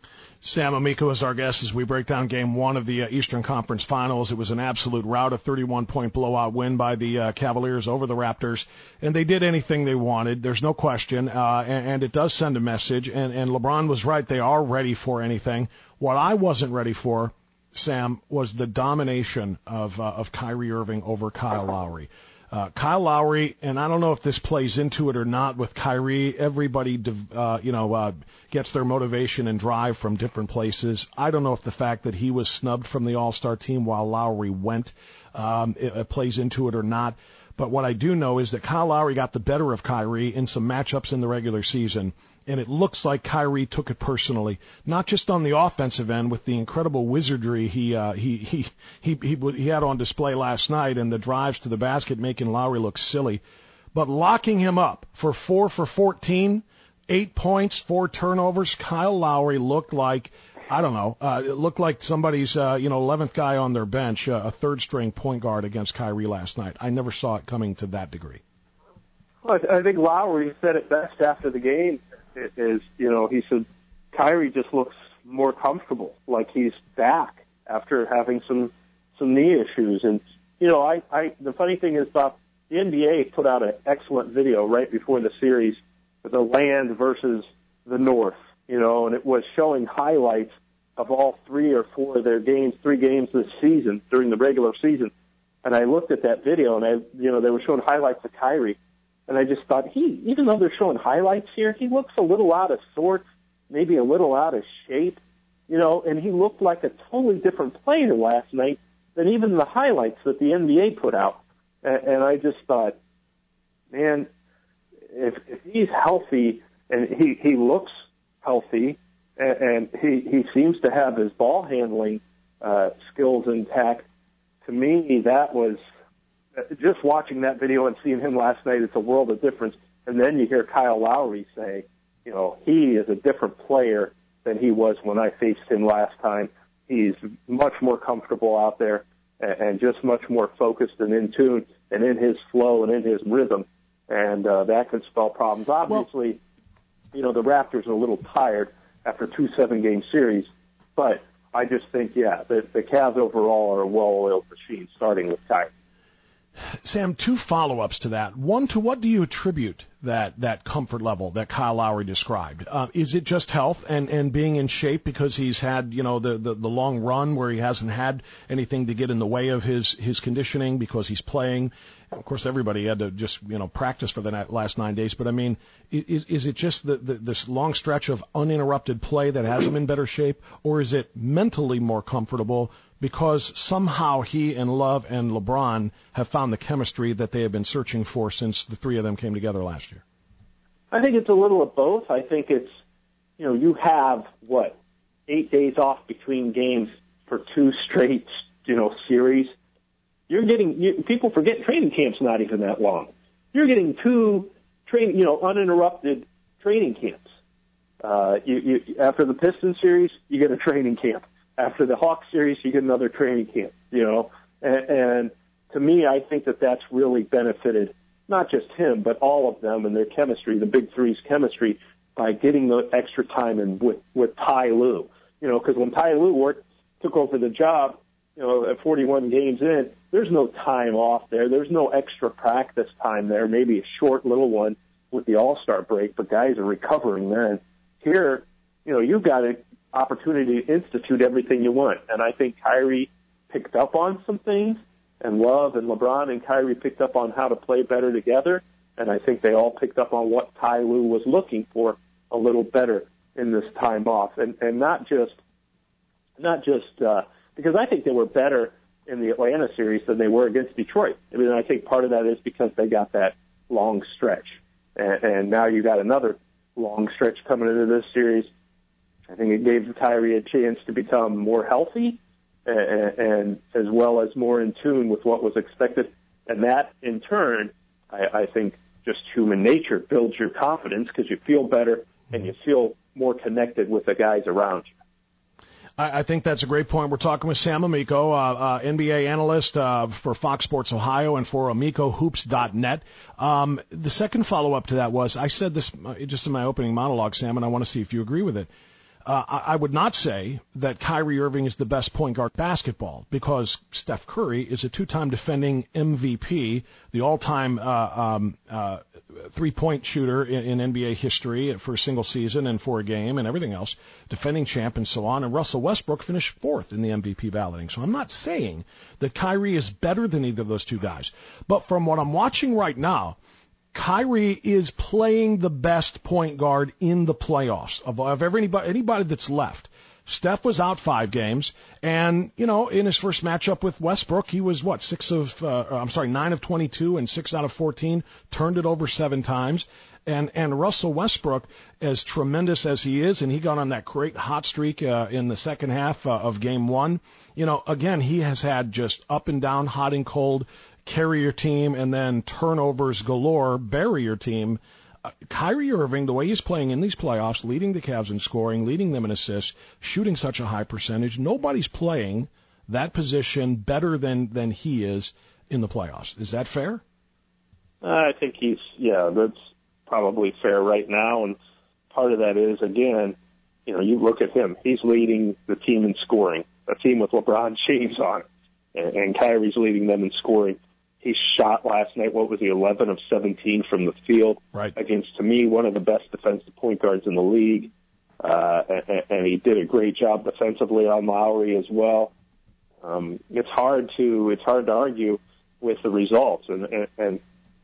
Sam Amico is our guest as we break down Game One of the uh, Eastern Conference Finals. It was an absolute rout, a thirty-one point blowout win by the uh, Cavaliers over the Raptors, and they did anything they wanted. There's no question, uh, and, and it does send a message. And, and LeBron was right; they are ready for anything. What I wasn't ready for, Sam, was the domination of uh, of Kyrie Irving over Kyle Lowry. Uh, Kyle Lowry, and I don't know if this plays into it or not with Kyrie, everybody, uh, you know, uh, gets their motivation and drive from different places. I don't know if the fact that he was snubbed from the All-Star team while Lowry went, um, it, it plays into it or not. But what I do know is that Kyle Lowry got the better of Kyrie in some matchups in the regular season. And it looks like Kyrie took it personally, not just on the offensive end with the incredible wizardry he uh, he, he he he he had on display last night and the drives to the basket making Lowry look silly, but locking him up for four for fourteen, eight points, four turnovers. Kyle Lowry looked like, I don't know, uh, it looked like somebody's uh, you know eleventh guy on their bench, uh, a third string point guard against Kyrie last night. I never saw it coming to that degree. Well, I think Lowry said it best after the game. Is, you know, he said Kyrie just looks more comfortable, like he's back after having some some knee issues. And, you know, I, I the funny thing is, Bob, the N B A put out an excellent video right before the series, the land versus the North, you know, and it was showing highlights of all three or four of their games, three games this season during the regular season. And I looked at that video, and I, you know, they were showing highlights of Kyrie. And I just thought, he, even though they're showing highlights here, he looks a little out of sorts, maybe a little out of shape, you know, and he looked like a totally different player last night than even the highlights that the N B A put out. And, and I just thought, man, if, if he's healthy and he, he looks healthy and, and he, he seems to have his ball handling uh, skills intact, to me, that was just watching that video and seeing him last night, it's a world of difference. And then you hear Kyle Lowry say, you know, he is a different player than he was when I faced him last time. He's much more comfortable out there and just much more focused and in tune and in his flow and in his rhythm. And uh, that could spell problems. Obviously, well, you know, the Raptors are a little tired after two seven-game series. But I just think, yeah, the, the Cavs overall are a well-oiled machine, starting with Kyrie. Sam, two follow-ups to that. One, to what do you attribute that that comfort level that Kyle Lowry described? Uh, is it just health and, and being in shape because he's had, you know, the, the, the long run where he hasn't had anything to get in the way of his, his conditioning because he's playing? Of course, everybody had to just, you know, practice for the last nine days. But, I mean, is, is it just the, the, this long stretch of uninterrupted play that has him in better shape? Or is it mentally more comfortable because somehow he and Love and LeBron have found the chemistry that they have been searching for since the three of them came together last year? I think it's a little of both. I think it's, you know, you have, what, eight days off between games for two straight, you know, series. You're getting, you, people forget training camp's not even that long. You're getting two train, you know, uninterrupted training camps. Uh, you, you, after the Pistons series, you get a training camp. After the Hawks series, you get another training camp, you know. And, and to me, I think that that's really benefited not just him, but all of them and their chemistry, the Big Three's chemistry, by getting the extra time in with, with Ty Lue. You know, because when Ty Lue worked, took over the job, you know, at forty-one games in, there's no time off there. There's no extra practice time there, maybe a short little one with the All-Star break, but guys are recovering then. Here, you know, you've got an opportunity to institute everything you want. And I think Kyrie picked up on some things, and Love and LeBron and Kyrie picked up on how to play better together. And I think they all picked up on what Ty Lue was looking for a little better in this time off. And, and not just, not just, uh, because I think they were better in the Atlanta series than they were against Detroit. I mean, I think part of that is because they got that long stretch. And, and now you got another long stretch coming into this series. I think it gave Kyrie a chance to become more healthy and, and as well as more in tune with what was expected. And that, in turn, I, I think just human nature builds your confidence because you feel better and you feel more connected with the guys around you. I think that's a great point. We're talking with Sam Amico, uh, uh, N B A analyst uh, for Fox Sports Ohio and for Amico Hoops dot net. Um, the second follow-up to that was, I said this just in my opening monologue, Sam, and I want to see if you agree with it. Uh, I, I would not say that Kyrie Irving is the best point guard basketball because Steph Curry is a two-time defending M V P, the all-time uh, um, uh, three-point shooter in, in N B A history for a single season and for a game and everything else, defending champ and so on. And Russell Westbrook finished fourth in the M V P balloting. So I'm not saying that Kyrie is better than either of those two guys. But from what I'm watching right now, Kyrie is playing the best point guard in the playoffs of, of anybody, anybody that's left. Steph was out five games, and, you know, in his first matchup with Westbrook, he was, what, six of, uh, I'm sorry, nine of twenty-two and six out of fourteen, turned it over seven times. And, and Russell Westbrook, as tremendous as he is, and he got on that great hot streak uh, in the second half uh, of game one, you know, again, he has had just up and down, hot and cold, carry your team, and then turnovers galore, bury your team. Uh, Kyrie Irving, the way he's playing in these playoffs, leading the Cavs in scoring, leading them in assists, shooting such a high percentage, nobody's playing that position better than, than he is in the playoffs. Is that fair? I think he's, yeah, that's probably fair right now, and part of that is, again, you know, you look at him. He's leading the team in scoring, a team with LeBron James on it, and, and Kyrie's leading them in scoring. He shot last night, what was he, eleven of seventeen from the field, right, against, to me, one of the best defensive point guards in the league. Uh, and, and he did a great job defensively on Lowry as well. Um, it's hard to it's hard to argue with the results, and, and, and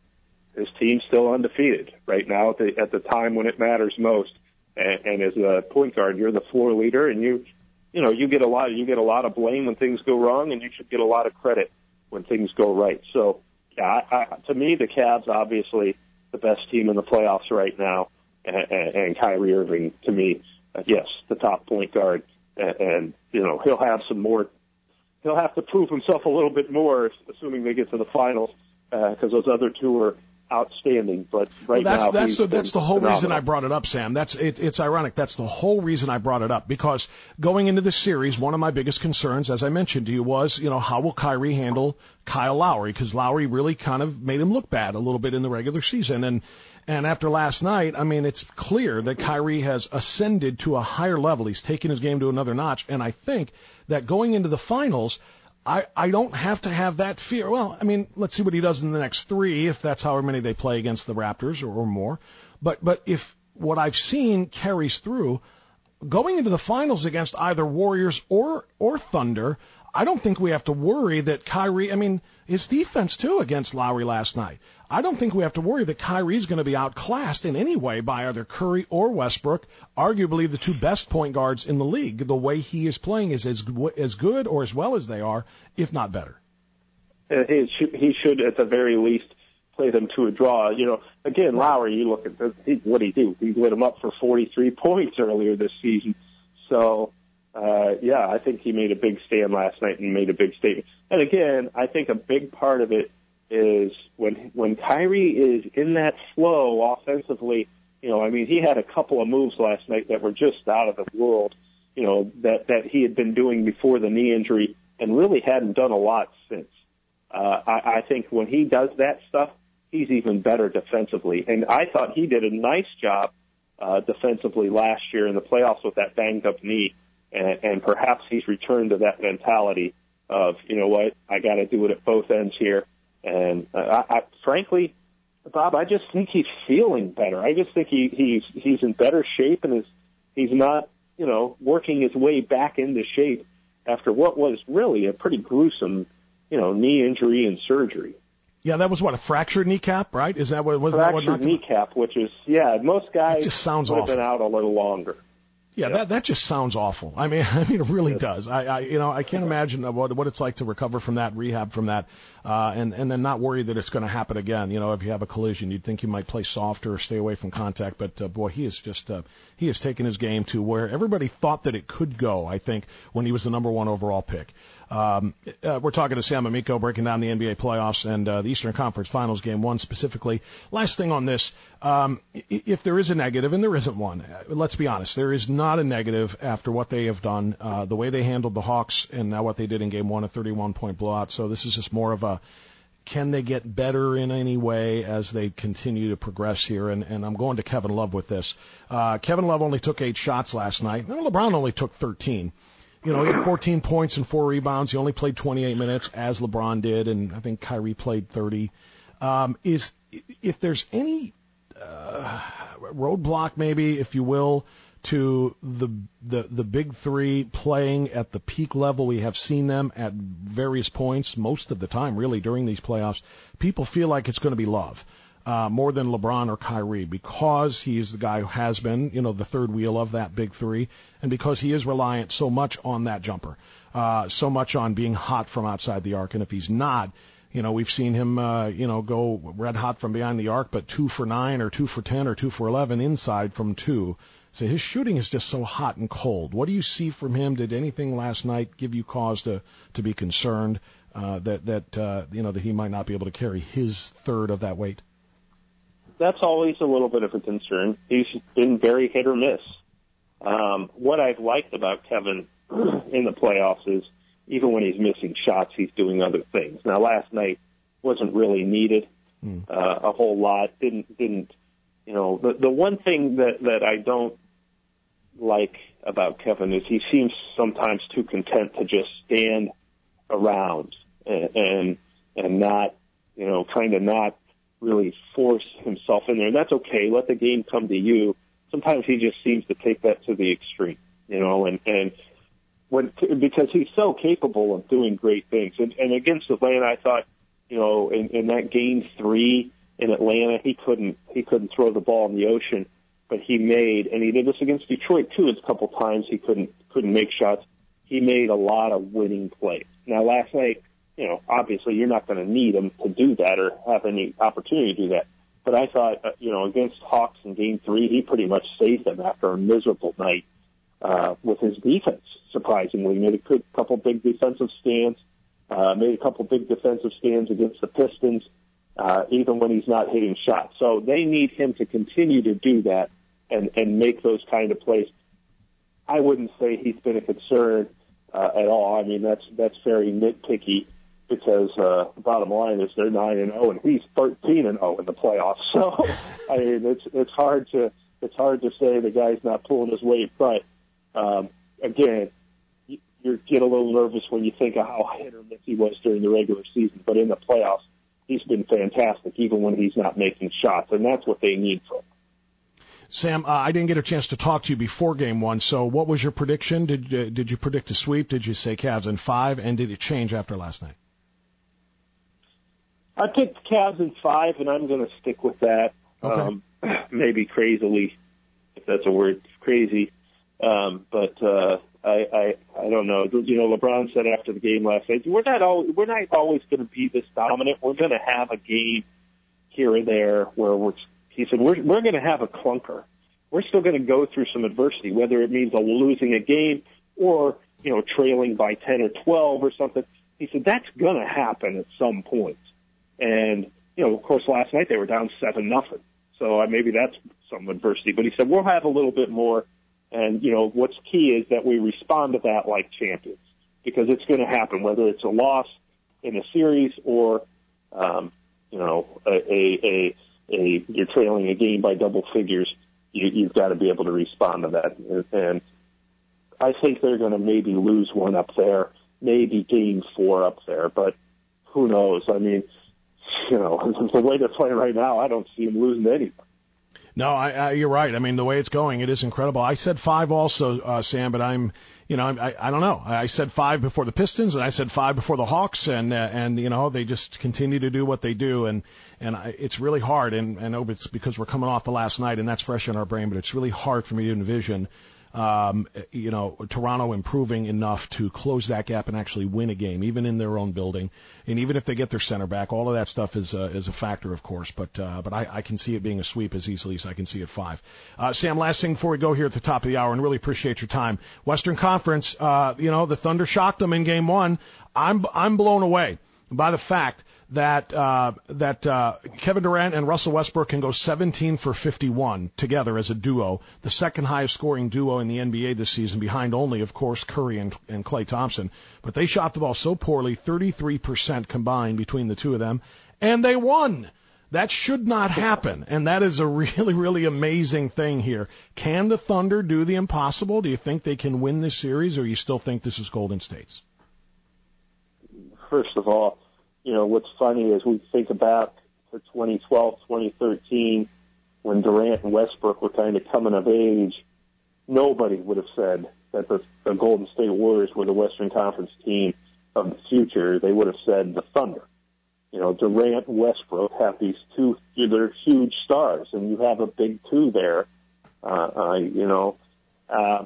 his team's still undefeated right now at the, at the time when it matters most. And, and as a point guard, you're the floor leader, and you you know you get a lot you get a lot of blame when things go wrong, and you should get a lot of credit when things go right. So, yeah, I, I, to me, the Cavs obviously the best team in the playoffs right now, and, and, and Kyrie Irving, to me, uh, yes, the top point guard, and, and you know he'll have some more. He'll have to prove himself a little bit more, assuming they get to the finals, because uh, those other two are outstanding. But right well, that's, now, that's the, that's the whole phenomenal. reason I brought it up, Sam. That's it, it's ironic. That's the whole reason I brought it up, because going into this series, one of my biggest concerns, as I mentioned to you, was, you know, how will Kyrie handle Kyle Lowry? Because Lowry really kind of made him look bad a little bit in the regular season, and and after last night, I mean, it's clear that Kyrie has ascended to a higher level. He's taken his game to another notch, and I think that going into the finals, I, I don't have to have that fear. Well, I mean, let's see what he does in the next three, if that's however many they play against the Raptors or, or more. But but if what I've seen carries through, going into the finals against either Warriors or or Thunder, I don't think we have to worry that Kyrie, I mean, his defense, too, against Lowry last night. I don't think we have to worry that Kyrie's going to be outclassed in any way by either Curry or Westbrook, arguably the two best point guards in the league. The way he is playing is as, as good or as well as they are, if not better. Uh, he, should, he should, at the very least, play them to a draw. You know, again, Lowry, you look at the, he, what did he do? He lit him up for forty-three points earlier this season. So, uh, yeah, I think he made a big stand last night and made a big statement. And again, I think a big part of it is when when Kyrie is in that flow offensively, you know, I mean, he had a couple of moves last night that were just out of the world, you know, that, that he had been doing before the knee injury and really hadn't done a lot since. Uh, I, I think when he does that stuff, he's even better defensively. And I thought he did a nice job uh, defensively last year in the playoffs with that banged-up knee, and, and perhaps he's returned to that mentality of, you know what, I got to do it at both ends here. And uh, I, I, frankly, Bob, I just think he's feeling better. I just think he, he's he's in better shape, and is he's not, you know, working his way back into shape after what was really a pretty gruesome, you know, knee injury and surgery. Yeah, that was what, a fractured kneecap, right? Is that what was fractured that what kneecap? Which is, yeah, most guys it just sounds would awful. have been out a little longer. Yeah, that that just sounds awful. I mean, I mean, it really does. I, I you know, I can't imagine what what it's like to recover from that, rehab from that, uh, and and then not worry that it's going to happen again. You know, if you have a collision, you'd think you might play softer or stay away from contact, but uh, boy, he is just uh, he has taken his game to where everybody thought that it could go. I think when he was the number one overall pick. Um, uh, we're talking to Sam Amico, breaking down the N B A playoffs and uh, the Eastern Conference Finals Game One specifically. Last thing on this, um, if there is a negative, and there isn't one, let's be honest, there is not a negative after what they have done, uh, the way they handled the Hawks, and now what they did in Game One, a thirty-one point blowout. So this is just more of a, can they get better in any way as they continue to progress here? And, and I'm going to Kevin Love with this. Uh, Kevin Love only took eight shots last night. Well, LeBron only took thirteen. You know, he had fourteen points and four rebounds. He only played twenty-eight minutes, as LeBron did, and I think Kyrie played thirty. Um, is if there's any uh, roadblock, maybe, if you will, to the the the big three playing at the peak level we have seen them at various points most of the time, really, during these playoffs, people feel like it's going to be Love. Uh, more than LeBron or Kyrie, because he's the guy who has been, you know, the third wheel of that big three, and because he is reliant so much on that jumper, uh, so much on being hot from outside the arc. And if he's not, you know, we've seen him, uh, you know, go red hot from behind the arc, but two for nine or two for ten or two for eleven inside from two. So his shooting is just so hot and cold. What do you see from him? Did anything last night give you cause to, to be concerned uh, that, that uh, you know, that he might not be able to carry his third of that weight? That's always a little bit of a concern. He's been very hit or miss. Um, what I've liked about Kevin in the playoffs is even when he's missing shots, he's doing other things. Now, last night wasn't really needed mm. uh, a whole lot. Didn't didn't you know? The the one thing that that I don't like about Kevin is he seems sometimes too content to just stand around and and, and not you know kind of not. really force himself in there. And that's okay. Let the game come to you. Sometimes he just seems to take that to the extreme, you know, and, and when, because he's so capable of doing great things. And, and against Atlanta, I thought, you know, in, in that game three in Atlanta, he couldn't, he couldn't throw the ball in the ocean, but he made, and he did this against Detroit too, a couple times he couldn't, couldn't make shots. He made a lot of winning plays. Now last night, you know, obviously you're not going to need him to do that or have any opportunity to do that. But I thought, uh, you know, against Hawks in Game Three, he pretty much saved them after a miserable night uh, with his defense. Surprisingly, made a good, couple big defensive stands, uh, made a couple big defensive stands against the Pistons, uh, even when he's not hitting shots. So they need him to continue to do that and and make those kind of plays. I wouldn't say he's been a concern uh, at all. I mean, that's that's very nitpicky. Because uh, the bottom line is they're nine and zero, and he's thirteen and zero in the playoffs. So, I mean, it's it's hard to it's hard to say the guy's not pulling his weight. But um, again, you, you get a little nervous when you think of how hit or miss he was during the regular season. But in the playoffs, he's been fantastic, even when he's not making shots, and that's what they need from him. Sam, uh, I didn't get a chance to talk to you before Game One. So, what was your prediction? Did uh, did you predict a sweep? Did you say Cavs in five? And did it change after last night? I picked Cavs in five, and I'm going to stick with that. Okay. Um, maybe crazily, if that's a word, crazy. Um, but uh, I, I, I don't know. You know, LeBron said after the game last night, "We're not always, we're not always going to be this dominant. We're going to have a game here or there where we're." He said, "We're we're going to have a clunker. We're still going to go through some adversity, whether it means losing a game or you know trailing by ten or twelve or something." He said that's going to happen at some point. And, you know, of course, last night they were down seven nothing. So uh, maybe that's some adversity. But he said, we'll have a little bit more. And, you know, what's key is that we respond to that like champions. Because it's going to happen, whether it's a loss in a series or, um, you know, a, a, a, a you're trailing a game by double figures. You, you've got to be able to respond to that. And I think they're going to maybe lose one up there, maybe game four up there. But who knows? I mean, you know, the way they're playing right now, I don't see them losing to anyone. No, I, I, you're right. I mean, the way it's going, it is incredible. I said five also, uh, Sam, but I'm, you know, I, I don't know. I said five before the Pistons, and I said five before the Hawks, and uh, and you know, they just continue to do what they do, and and I, it's really hard. And I know it's because we're coming off the last night, and that's fresh in our brain, but it's really hard for me to envision Um, you know, Toronto improving enough to close that gap and actually win a game, even in their own building, and even if they get their center back, all of that stuff is uh, is a factor, of course. But uh, but I, I can see it being a sweep as easily as I can see it five. Uh, Sam, last thing before we go here at the top of the hour, and really appreciate your time. Western Conference, uh, you know, the Thunder shocked them in Game One. I'm I'm blown away by the fact that uh, that uh, Kevin Durant and Russell Westbrook can go seventeen for fifty-one together as a duo, the second highest scoring duo in the N B A this season, behind only, of course, Curry and, and Klay Thompson. But they shot the ball so poorly, thirty-three percent combined between the two of them, and they won. That should not happen, and that is a really, really amazing thing here. Can the Thunder do the impossible? Do you think they can win this series, or you still think this is Golden State's? First of all, you know, what's funny is we think about to twenty twelve, twenty thirteen, when Durant and Westbrook were kind of coming of age, nobody would have said that the, the Golden State Warriors were the Western Conference team of the future. They would have said the Thunder. You know, Durant and Westbrook have these two, they're huge stars, and you have a big two there. Uh, uh, you know, uh,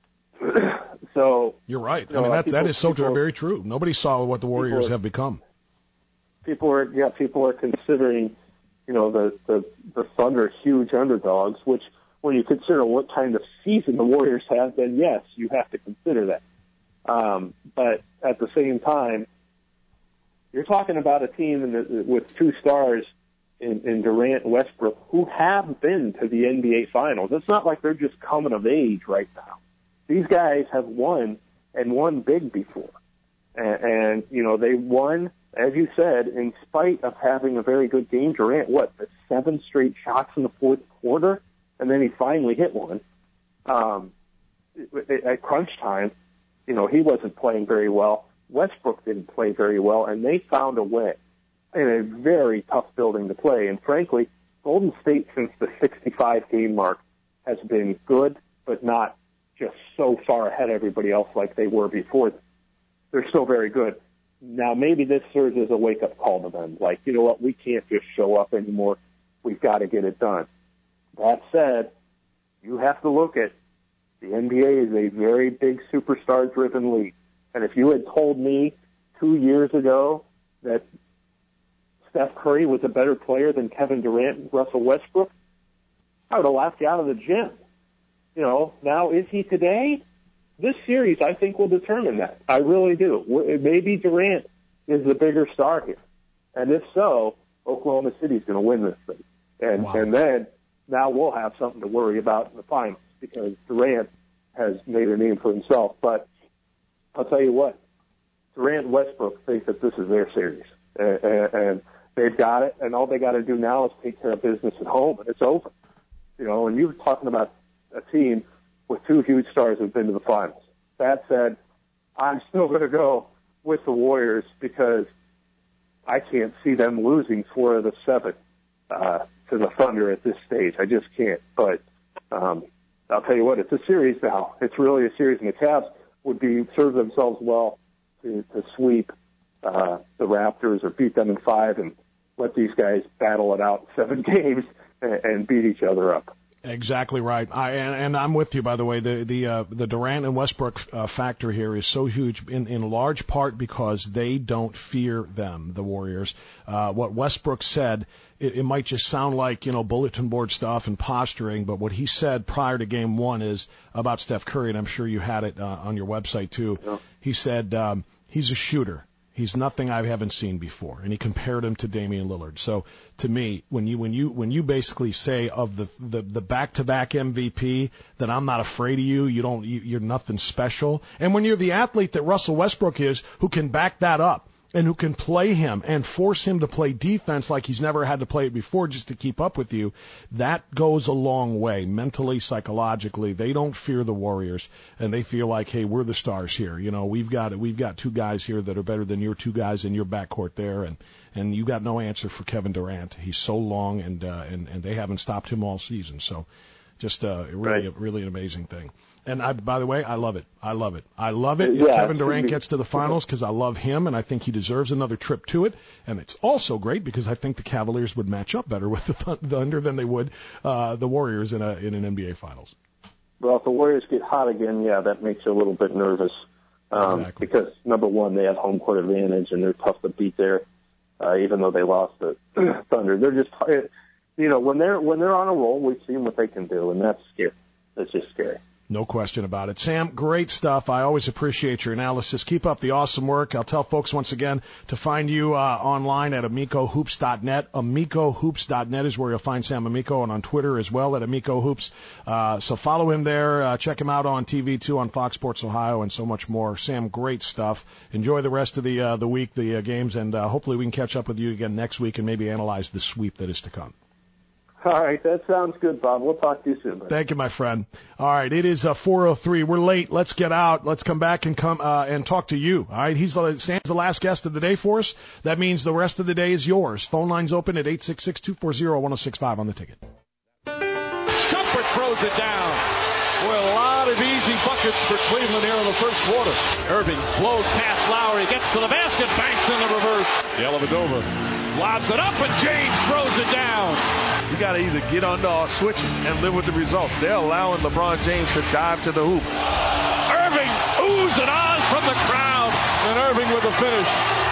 so you're right. You I know, mean, that people, that is so people, very true. Nobody saw what the Warriors are, have become. People are, yeah, people are considering, you know, the, the, the Thunder huge underdogs, which when you consider what kind of season the Warriors have, then yes, you have to consider that. Um, but at the same time, you're talking about a team in the, with two stars in, in Durant and Westbrook who have been to the N B A Finals. It's not like they're just coming of age right now. These guys have won and won big before. And, and you know, they won, as you said, in spite of having a very good game. Durant, what, the seven straight shots in the fourth quarter? And then he finally hit one. Um, at crunch time, you know, he wasn't playing very well. Westbrook didn't play very well, and they found a way in a very tough building to play. And frankly, Golden State, since the sixty-five game mark, has been good, but not just so far ahead of everybody else like they were before. They're still very good. Now, maybe this serves as a wake-up call to them. Like, you know what, we can't just show up anymore. We've got to get it done. That said, you have to look at the N B A is a very big superstar-driven league. And if you had told me two years ago that Steph Curry was a better player than Kevin Durant and Russell Westbrook, I would have laughed you out of the gym. You know, now is he today? This series, I think, will determine that. I really do. Maybe Durant is the bigger star here. And if so, Oklahoma City's going to win this thing. And, wow. and then now we'll have something to worry about in the finals because Durant has made a name for himself. But I'll tell you what, Durant and Westbrook think that this is their series. And, and they've got it, and all they got to do now is take care of business at home, and it's over. You know, and you were talking about a team with two huge stars who've been to the finals. That said, I'm still going to go with the Warriors because I can't see them losing four of the seven uh, to the Thunder at this stage. I just can't. But um, I'll tell you what, it's a series now. It's really a series, and the Cavs would be serve themselves well to, to sweep uh, the Raptors or beat them in five and let these guys battle it out seven games and, and beat each other up. Exactly right. I, and, and I'm with you, by the way. The the uh, the Durant and Westbrook uh, factor here is so huge in, in large part because they don't fear them, the Warriors. Uh, what Westbrook said, it, it might just sound like, you know, bulletin board stuff and posturing, but what he said prior to game one is about Steph Curry, and I'm sure you had it uh, on your website too. Yeah. He said um, he's a shooter. He's nothing I haven't seen before, and he compared him to Damian Lillard. So, to me, when you when you when you basically say of the the, the back-to-back M V P that I'm not afraid of you, you don't you, you're nothing special, and when you're the athlete that Russell Westbrook is, who can back that up and who can play him and force him to play defense like he's never had to play it before just to keep up with you, that goes a long way mentally, psychologically. They don't fear the Warriors, and they feel like, hey, we're the stars here. You know, we've got we've got two guys here that are better than your two guys in your backcourt there, and and you got no answer for Kevin Durant. He's so long, and uh, and and they haven't stopped him all season. So, just uh, really, right. really an amazing thing. And I, by the way, I love it. I love it. I love it. If yeah, Kevin Durant gets to the finals because I love him and I think he deserves another trip to it. And it's also great because I think the Cavaliers would match up better with the Thunder than they would uh, the Warriors in a in an N B A Finals. Well, if the Warriors get hot again, yeah, that makes you a little bit nervous. Um, exactly. Because, number one, they have home court advantage, and they're tough to beat there, uh, even though they lost the Thunder. They're just, you know, when they're when they're on a roll, we've seen what they can do, and that's scary. That's just scary. No question about it. Sam, great stuff. I always appreciate your analysis. Keep up the awesome work. I'll tell folks once again to find you uh, online at amico hoops dot net. amico hoops dot net is where you'll find Sam Amico, and on Twitter as well at Amico Hoops. Uh, so follow him there. Uh, check him out on T V, too, on Fox Sports Ohio and so much more. Sam, great stuff. Enjoy the rest of the uh, the week, the uh, games, and uh, hopefully we can catch up with you again next week and maybe analyze the sweep that is to come. All right, that sounds good, Bob. We'll talk to you soon. Buddy. Thank you, my friend. All right, it is uh, four oh three. We're late. Let's get out. Let's come back and come uh, and talk to you. All right, he's the, Sam's the last guest of the day for us. That means the rest of the day is yours. Phone lines open at eight six six, two four zero, one oh six five on the ticket. Shumpert throws it down. Boy, a lot of easy buckets for Cleveland here in the first quarter. Irving blows past Lowry, gets to the basket, banks in the reverse. Dellavedova lobs it up, and James throws it down. You got to either get under or switch it and live with the results. They're allowing LeBron James to dive to the hoop. Irving oohs and ahs from the crowd, and Irving with the finish.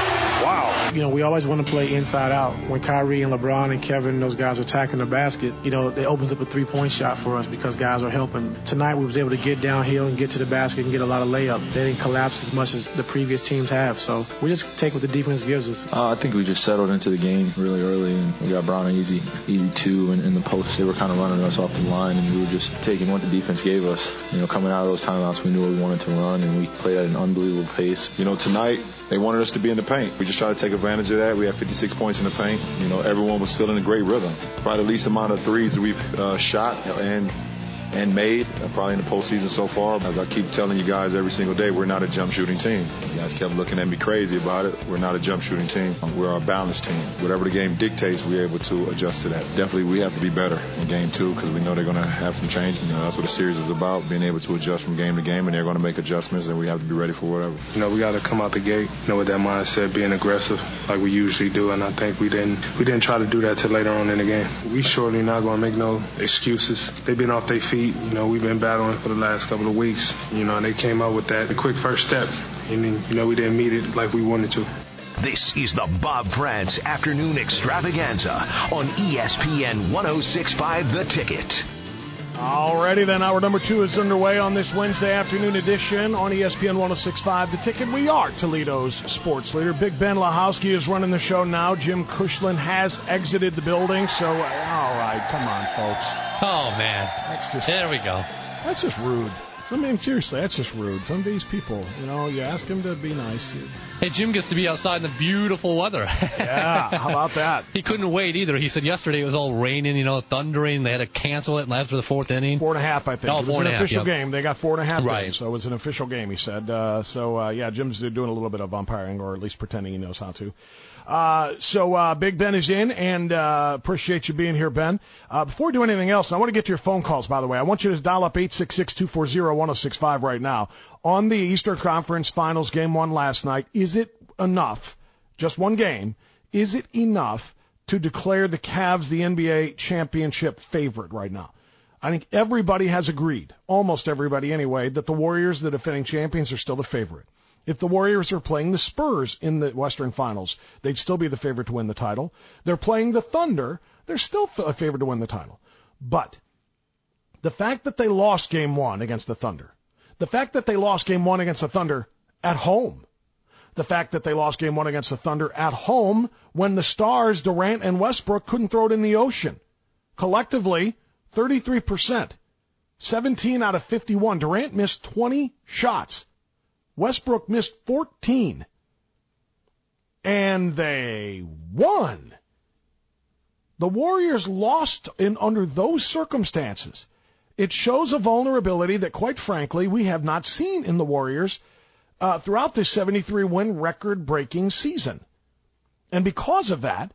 Wow. You know, we always want to play inside out. When Kyrie and LeBron and Kevin, those guys are attacking the basket, you know, it opens up a three-point shot for us because guys are helping. Tonight we was able to get downhill and get to the basket and get a lot of layup. They didn't collapse as much as the previous teams have. So we just take what the defense gives us. Uh, I think we just settled into the game really early, and we got Brown an easy, easy two in, in the post. They were kind of running us off the line, and we were just taking what the defense gave us. You know, coming out of those timeouts, we knew what we wanted to run, and we played at an unbelievable pace. You know, tonight they wanted us to be in the paint. We just tried to take advantage of that. We had fifty-six points in the paint. You know, everyone was still in a great rhythm. Probably the least amount of threes that we've uh, shot and and made uh, probably in the postseason so far. As I keep telling you guys every single day, we're not a jump shooting team. You guys kept looking at me crazy about it. We're not a jump shooting team. We're a balanced team. Whatever the game dictates, we're able to adjust to that. Definitely we have to be better in game two because we know they're going to have some change. You know, that's what the series is about, being able to adjust from game to game, and they're going to make adjustments, and we have to be ready for whatever. You know, we got to come out the gate, you know, with that mindset, being aggressive like we usually do, and I think we didn't we didn't try to do that till later on in the game. We surely not going to make no excuses. They've been off their feet. You know, we've been battling for the last couple of weeks, you know, and they came out with that, a quick first step, and then, you know, we didn't meet it like we wanted to. This is the Bob France Afternoon Extravaganza on E S P N ten sixty-five The Ticket. Alrighty then, hour number two is underway on this Wednesday afternoon edition on E S P N ten sixty-five The Ticket. We are Toledo's sports leader. Big Ben Lahowski is running the show now. Jim Cushlan has exited the building, so, all right, come on, folks. Oh, man. That's just, there we go. That's just rude. I mean, seriously, that's just rude. Some of these people, you know, you ask them to be nice. Hey, Jim gets to be outside in the beautiful weather. Yeah, how about that? He couldn't wait either. He said yesterday it was all raining, you know, thundering. They had to cancel it after the fourth inning. Four and a half, I think. Oh, it was four an and a half, official yep. game. They got four and a half right. games, so it was an official game, he said. Uh, so, uh, yeah, Jim's doing a little bit of umpiring, or at least pretending he knows how to. Uh, so uh, Big Ben is in, and uh, appreciate you being here, Ben. Uh, before we do anything else, I want to get to your phone calls, by the way. I want you to dial up eight six six, two four zero, one oh six five right now. On the Eastern Conference Finals game one last night, is it enough, just one game, is it enough to declare the Cavs the N B A championship favorite right now? I think everybody has agreed, almost everybody anyway, that the Warriors, the defending champions, are still the favorite. If the Warriors are playing the Spurs in the Western Finals, they'd still be the favorite to win the title. They're playing the Thunder, they're still a favorite to win the title. But the fact that they lost game one against the Thunder, the fact that they lost game one against the Thunder at home, the fact that they lost game one against the Thunder at home when the Stars, Durant and Westbrook, couldn't throw it in the ocean. Collectively, thirty-three percent, seventeen out of fifty-one. Durant missed twenty shots. Westbrook missed fourteen, and they won. The Warriors lost in under those circumstances. It shows a vulnerability that, quite frankly, we have not seen in the Warriors uh, throughout this seventy-three win record-breaking season. And because of that,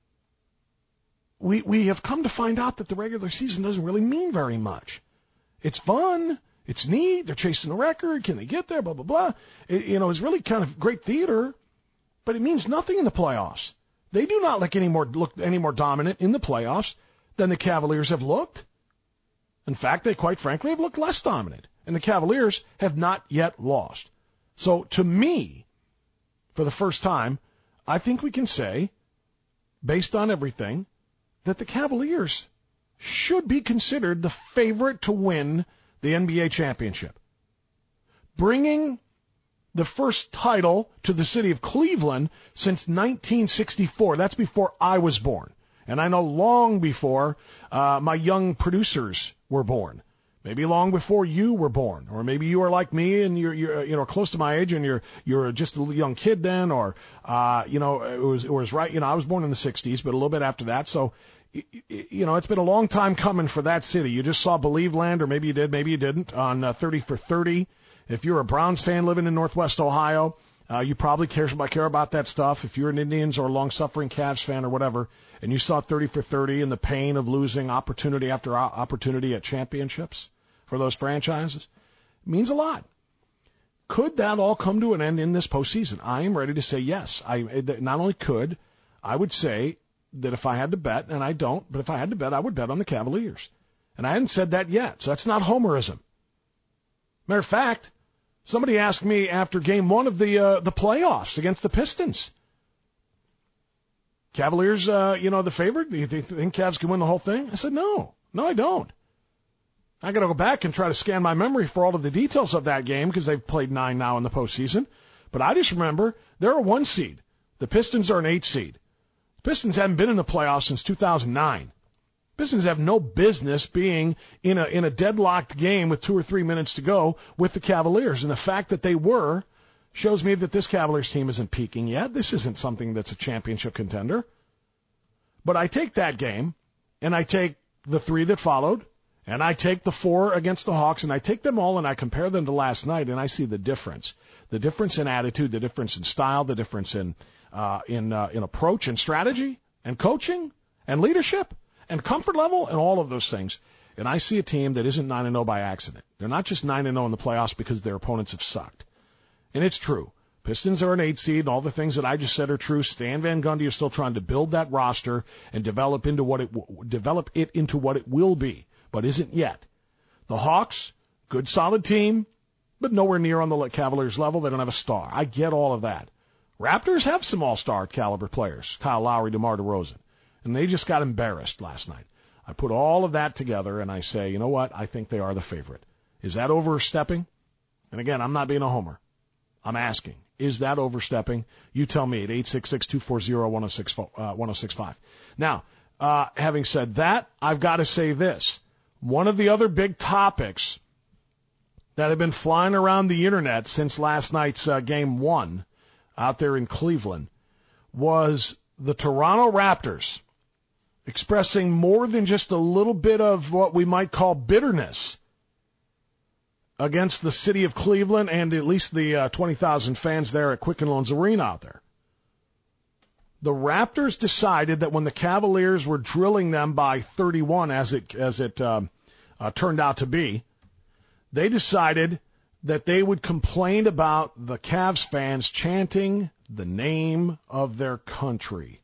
we we have come to find out that the regular season doesn't really mean very much. It's fun. It's neat. They're chasing a record. Can they get there? Blah, blah, blah. It, you know, it's really kind of great theater, but it means nothing in the playoffs. They do not look any more, look any more dominant in the playoffs than the Cavaliers have looked. In fact, they quite frankly have looked less dominant, and the Cavaliers have not yet lost. So to me, for the first time, I think we can say, based on everything, that the Cavaliers should be considered the favorite to win the N B A championship. Bringing the first title to the city of Cleveland since nineteen sixty-four. That's before I was born. And I know long before uh, my young producers were born. Maybe long before you were born, or maybe you are like me and you're, you're you know close to my age and you're you're just a young kid then, or uh, you know it was it was right. You know I was born in the sixties, but a little bit after that. So you know it's been a long time coming for that city. You just saw Believe Land, or maybe you did, maybe you didn't, on uh, thirty for thirty. If you're a Browns fan living in Northwest Ohio, uh, you probably care care about that stuff. If you're an Indians or a long-suffering Cavs fan or whatever, and you saw thirty for thirty and the pain of losing opportunity after opportunity at championships for those franchises, it means a lot. Could that all come to an end in this postseason? I am ready to say yes. I not only could, I would say that if I had to bet, and I don't, but if I had to bet, I would bet on the Cavaliers. And I hadn't said that yet, so that's not homerism. Matter of fact, somebody asked me after game one of the uh, the playoffs against the Pistons, Cavaliers, uh, you know, the favorite? Do you think Cavs can win the whole thing? I said, no. No, I don't. I got to go back and try to scan my memory for all of the details of that game because they've played nine now in the postseason. But I just remember they're a one seed. The Pistons are an eight seed. The Pistons haven't been in the playoffs since two thousand nine. Pistons have no business being in a in a deadlocked game with two or three minutes to go with the Cavaliers. And the fact that they were shows me that this Cavaliers team isn't peaking yet. This isn't something that's a championship contender. But I take that game, and I take the three that followed, and I take the four against the Hawks, and I take them all and I compare them to last night, and I see the difference. The difference in attitude, the difference in style, the difference in uh, in uh, in approach and strategy and coaching and leadership and comfort level and all of those things. And I see a team that isn't nine and oh by accident. They're not just nine and oh in the playoffs because their opponents have sucked. And it's true. Pistons are an eight seed, and all the things that I just said are true. Stan Van Gundy is still trying to build that roster and develop into what it develop it into what it will be, but isn't yet. The Hawks, good solid team, but nowhere near on the Cavaliers level. They don't have a star. I get all of that. Raptors have some all-star caliber players, Kyle Lowry, DeMar DeRozan, and they just got embarrassed last night. I put all of that together, and I say, you know what? I think they are the favorite. Is that overstepping? And again, I'm not being a homer. I'm asking, is that overstepping? You tell me at eight six six, two four zero, one oh six five. Now, uh, having said that, I've got to say this. One of the other big topics that have been flying around the internet since last night's uh, game one out there in Cleveland was the Toronto Raptors expressing more than just a little bit of what we might call bitterness against the city of Cleveland and at least the uh, twenty thousand fans there at Quicken Loans Arena out there. The Raptors decided that when the Cavaliers were drilling them by thirty-one, as it as it um, uh, turned out to be, they decided that they would complain about the Cavs fans chanting the name of their country.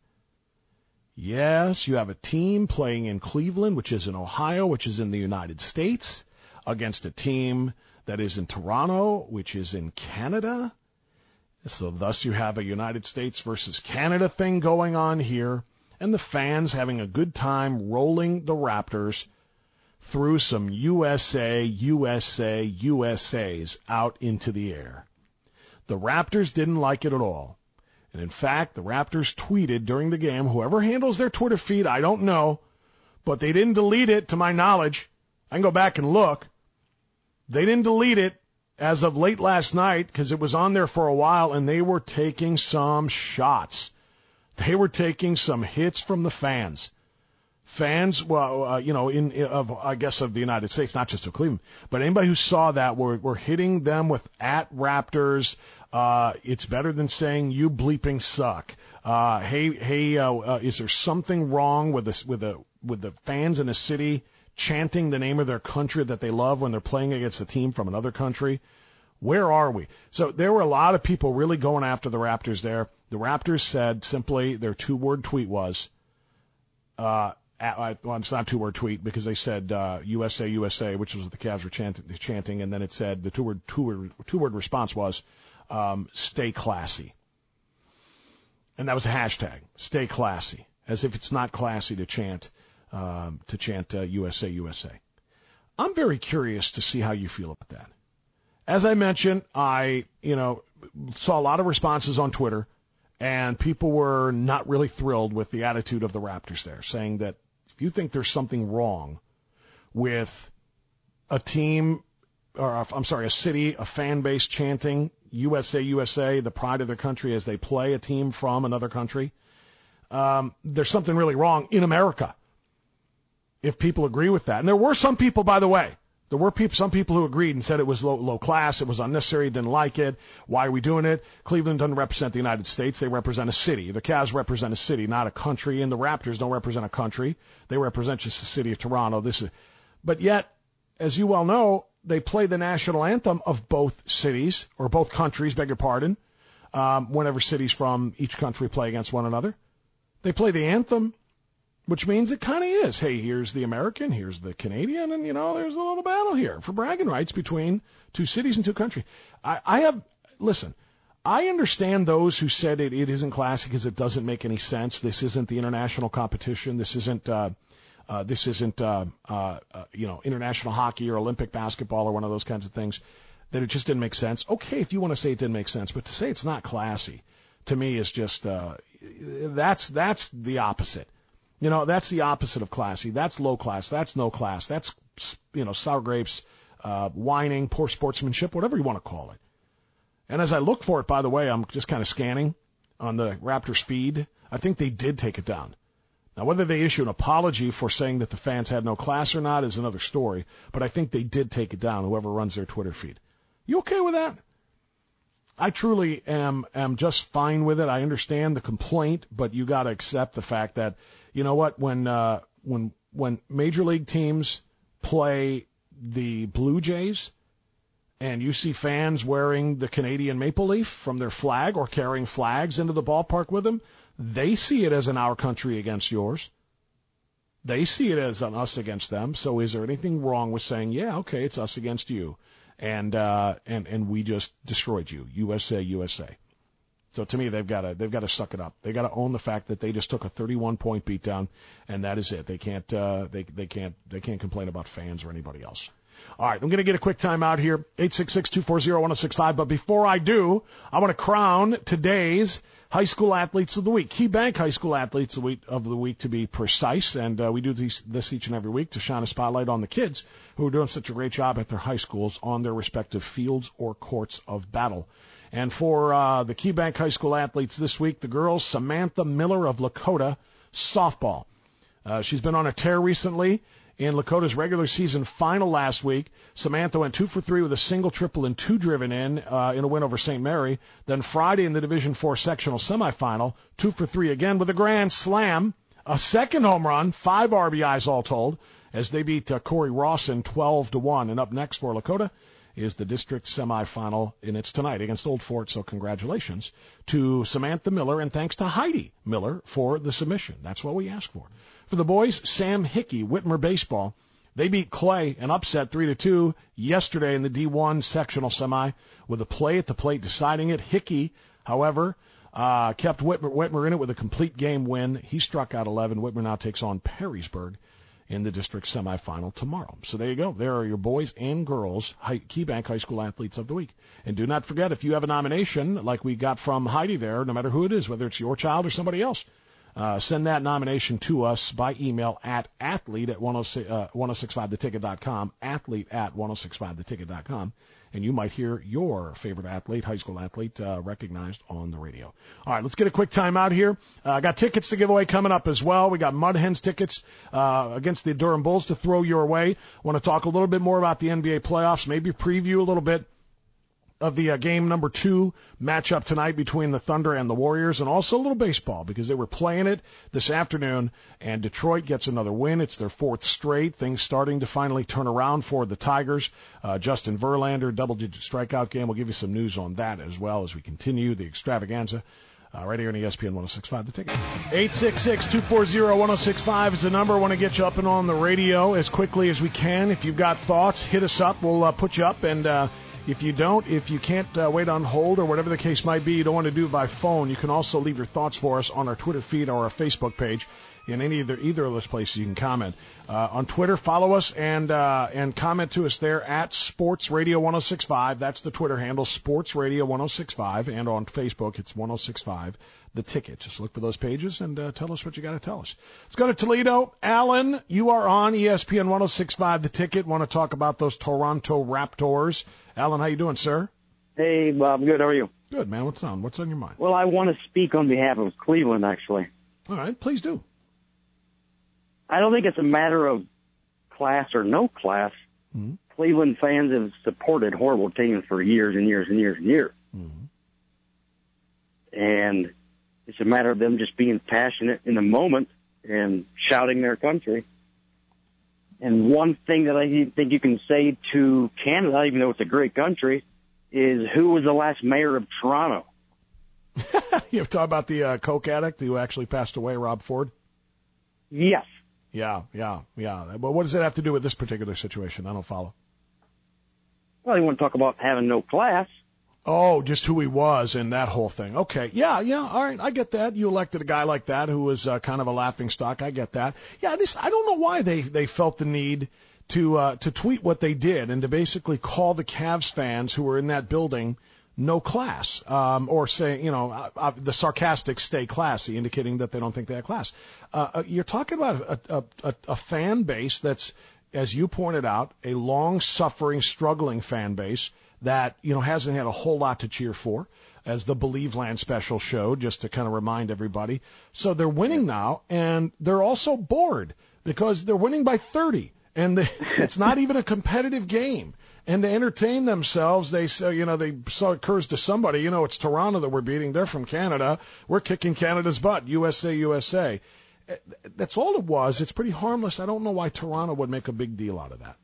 Yes, you have a team playing in Cleveland, which is in Ohio, which is in the United States, against a team that is in Toronto, which is in Canada. So thus you have a United States versus Canada thing going on here, and the fans having a good time rolling the Raptors through some U S A, U S A, U S As out into the air. The Raptors didn't like it at all. And in fact, the Raptors tweeted during the game, whoever handles their Twitter feed, I don't know, but they didn't delete it to my knowledge. I can go back and look. They didn't delete it as of late last night because it was on there for a while, and they were taking some shots. They were taking some hits from the fans. Fans, well, uh, you know, in, in of I guess of the United States, not just of Cleveland, but anybody who saw that were were hitting them with at Raptors. Uh, it's better than saying you bleeping suck. Uh, hey, hey, uh, uh, is there something wrong with this with the with the fans in a city chanting the name of their country that they love when they're playing against a team from another country? Where are we? So there were a lot of people really going after the Raptors there. The Raptors said simply, their two-word tweet was, uh, At, well, it's not a two-word tweet because they said uh, U S A, U S A, which was what the Cavs were chant- chanting, and then it said the two-word two-word two-word response was um, "Stay classy," and that was a hashtag "Stay classy," as if it's not classy to chant um, to chant uh, U S A, U S A. I'm very curious to see how you feel about that. As I mentioned, I you know saw a lot of responses on Twitter, and people were not really thrilled with the attitude of the Raptors there, saying that if you think there's something wrong with a team, or I'm sorry, a city, a fan base chanting U S A, U S A, the pride of their country as they play a team from another country, um, there's something really wrong in America. If people agree with that. And there were some people, by the way, there were people, some people who agreed and said it was low, low class, it was unnecessary, didn't like it. Why are we doing it? Cleveland doesn't represent the United States. They represent a city. The Cavs represent a city, not a country, and the Raptors don't represent a country. They represent just the city of Toronto. This is, but yet, as you well know, they play the national anthem of both cities, or both countries, beg your pardon, um, whenever cities from each country play against one another. They play the anthem, which means it kind of is. Hey, here's the American, here's the Canadian, and, you know, there's a little battle here for bragging rights between two cities and two countries. I, I have, listen, I understand those who said it, it isn't classic because it doesn't make any sense. This isn't the international competition. This isn't, uh, uh, this isn't, uh, uh, uh, you know, international hockey or Olympic basketball or one of those kinds of things, that it just didn't make sense. Okay, if you want to say it didn't make sense, but to say it's not classy, to me, is just, uh, that's, that's the opposite. You know, that's the opposite of classy. That's low class. That's no class. That's, you know, sour grapes, uh, whining, poor sportsmanship, whatever you want to call it. And as I look for it, by the way, I'm just kind of scanning on the Raptors feed. I think they did take it down. Now, whether they issue an apology for saying that the fans had no class or not is another story, but I think they did take it down, whoever runs their Twitter feed. You okay with that? I truly am, am just fine with it. I understand the complaint, but you got to accept the fact that, you know what, when uh, when when major league teams play the Blue Jays and you see fans wearing the Canadian maple leaf from their flag or carrying flags into the ballpark with them, they see it as an our country against yours. They see it as an us against them. So is there anything wrong with saying, yeah, okay, it's us against you, and uh, and and we just destroyed you, U S A, U S A. So to me, they've got to they've got to suck it up. They've got to own the fact that they just took a thirty-one point beatdown, and that is it. They can't uh, they they can't they can't complain about fans or anybody else. All right, I'm going to get a quick time out here, eight six six, two four zero, one oh six five. But before I do, I want to crown today's High School Athletes of the Week. KeyBank High School Athletes of the Week, of the week to be precise, and uh, we do these, this each and every week to shine a spotlight on the kids who are doing such a great job at their high schools on their respective fields or courts of battle. And for uh, the KeyBank High School athletes this week, the girls, Samantha Miller of Lakota softball. Uh, she's been on a tear recently. In Lakota's regular season final last week, Samantha went two for three with a single, triple, and two driven in uh, in a win over Saint Mary. Then Friday in the Division four sectional semifinal, two for three again with a grand slam, a second home run, five R B Is all told, as they beat uh, Corey Rawson twelve to one. And up next for Lakota is the district semifinal, and it's tonight against Old Fort. So congratulations to Samantha Miller, and thanks to Heidi Miller for the submission. That's what we asked for. For the boys, Sam Hickey, Whitmer Baseball. They beat Clay, an upset three to two yesterday in the D one sectional semi with a play at the plate deciding it. Hickey, however, uh, kept Whitmer, Whitmer in it with a complete game win. He struck out eleven. Whitmer now takes on Perrysburg in the district semifinal tomorrow. So there you go. There are your boys and girls high, KeyBank High School Athletes of the Week. And do not forget, if you have a nomination like we got from Heidi there, no matter who it is, whether it's your child or somebody else, Uh, send that nomination to us by email at athlete at ten sixty-five the ticket dot com, athlete at ten sixty-five the ticket dot com, and you might hear your favorite athlete, high school athlete, uh, recognized on the radio. All right, let's get a quick time out here. I uh, got tickets to give away coming up as well. We got Mud Hens tickets uh, against the Durham Bulls to throw your way. Want to talk a little bit more about the N B A playoffs, maybe preview a little bit of the uh, game number two matchup tonight between the Thunder and the Warriors, and also a little baseball because they were playing it this afternoon, and Detroit gets another win. It's their fourth straight. Things starting to finally turn around for the Tigers. Uh, Justin Verlander, double-digit strikeout game. We'll give you some news on that as well as we continue the extravaganza Uh, right here on E S P N one oh six point five, The Ticket. eight six six, two four zero, one oh six five is the number. I want to get you up and on the radio as quickly as we can. If you've got thoughts, hit us up. We'll uh, put you up. And uh, if you don't, if you can't uh, wait on hold or whatever the case might be, you don't want to do it by phone, you can also leave your thoughts for us on our Twitter feed or our Facebook page. In any either either of those places, you can comment. Uh, on Twitter, follow us and uh, and comment to us there at Sports Radio one oh six point five. That's the Twitter handle, Sports Radio one oh six point five. And on Facebook, it's one oh six point five, The Ticket. Just look for those pages and uh, tell us what you got to tell us. Let's go to Toledo. Alan, you are on E S P N one oh six point five, The Ticket. Want to talk about those Toronto Raptors. Alan, how you doing, sir? Hey, Bob. Good. How are you? Good, man. What's on? What's on your mind? Well, I want to speak on behalf of Cleveland, actually. All right. Please do. I don't think it's a matter of class or no class. Mm-hmm. Cleveland fans have supported horrible teams for years and years and years and years. Mm-hmm. And it's a matter of them just being passionate in the moment and shouting their country. And one thing that I think you can say to Canada, even though it's a great country, is who was the last mayor of Toronto? You've talked about the uh, coke addict who actually passed away, Rob Ford? Yes. Yeah, yeah, yeah. But what does it have to do with this particular situation? I don't follow. Well, you want to talk about having no class. Oh, just who he was and that whole thing. Okay, yeah, yeah, all right, I get that. You elected a guy like that who was uh, kind of a laughingstock. I get that. Yeah, this I don't know why they, they felt the need to uh, to tweet what they did and to basically call the Cavs fans who were in that building no class, um, or say, you know, uh, uh, the sarcastic stay classy, indicating that they don't think they have class. Uh, uh, you're talking about a, a, a fan base that's, as you pointed out, a long-suffering, struggling fan base that, you know, hasn't had a whole lot to cheer for, as the Believe Land special showed, just to kind of remind everybody. So they're winning now, and they're also bored because they're winning by thirty, and they, it's not even a competitive game. And to entertain themselves, they say, you know, they saw it occurs to somebody, you know, it's Toronto that we're beating. They're from Canada. We're kicking Canada's butt. U S A, U S A. That's all it was. It's pretty harmless. I don't know why Toronto would make a big deal out of that.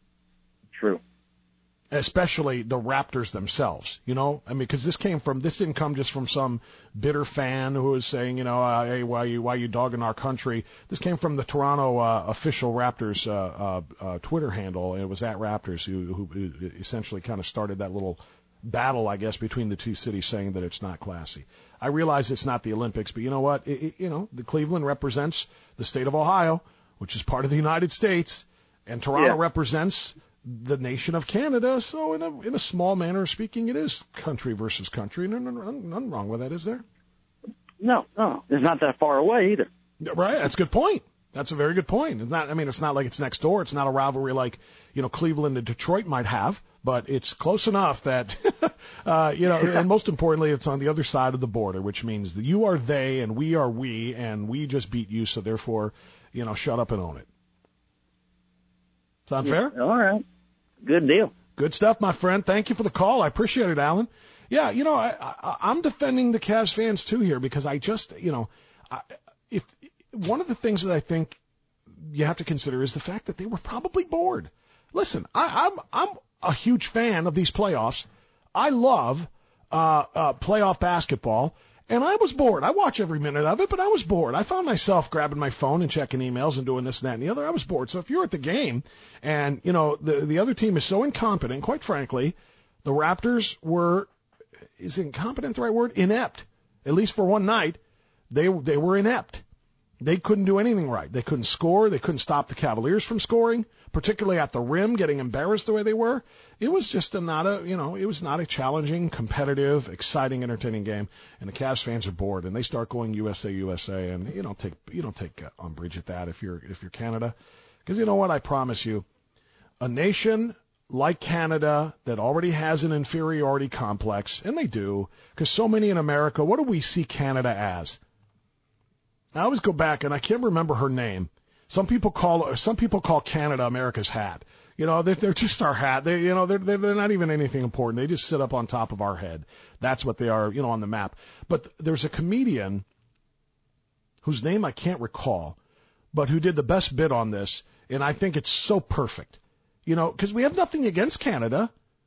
True. Especially the Raptors themselves, you know? I mean, because this came from, this didn't come just from some bitter fan who was saying, you know, uh, hey, why you, why you dogging our country? This came from the Toronto uh, official Raptors uh, uh, uh, Twitter handle, and it was at Raptors who, who essentially kind of started that little battle, I guess, between the two cities, saying that it's not classy. I realize it's not the Olympics, but you know what? It, it, you know, the Cleveland represents the state of Ohio, which is part of the United States, and Toronto yeah. represents the nation of Canada. So in a in a small manner of speaking, it is country versus country. No, no, no, nothing wrong with that, is there? No, no, it's not that far away either. Right, that's a good point. That's a very good point. It's not. I mean, it's not like it's next door. It's not a rivalry like, you know, Cleveland and Detroit might have, but it's close enough that, uh, you know, and most importantly, it's on the other side of the border, which means that you are they and we are we, and we just beat you, so therefore, you know, shut up and own it. Sound fair? All right. Good deal. Good stuff, my friend. Thank you for the call. I appreciate it, Alan. Yeah, you know, I, I, I'm defending the Cavs fans too here because I just, you know, I, if one of the things that I think you have to consider is the fact that they were probably bored. Listen, I, I'm I'm a huge fan of these playoffs. I love uh, uh, playoff basketball. And I was bored. I watch every minute of it, but I was bored. I found myself grabbing my phone and checking emails and doing this and that and the other. I was bored. So if you're at the game and, you know, the the other team is so incompetent, quite frankly, the Raptors were, is incompetent the right word? Inept. At least for one night, they they were inept. They couldn't do anything right. They couldn't score. They couldn't stop the Cavaliers from scoring, particularly at the rim, getting embarrassed the way they were. It was just a not a, you know, it was not a challenging, competitive, exciting, entertaining game. And the Cavs fans are bored, and they start going U S A, U S A, and you don't take you don't take umbrage at that if you're if you're Canada, because you know what? I promise you, a nation like Canada that already has an inferiority complex, and they do, because so many in America, what do we see Canada as? I always go back, and I can't remember her name. Some people call some people call Canada America's hat. You know, they're, they're just our hat. They, you know, they're they're not even anything important. They just sit up on top of our head. That's what they are, you know, on the map. But there's a comedian whose name I can't recall, but who did the best bit on this, and I think it's so perfect. You know, because we have nothing against Canada.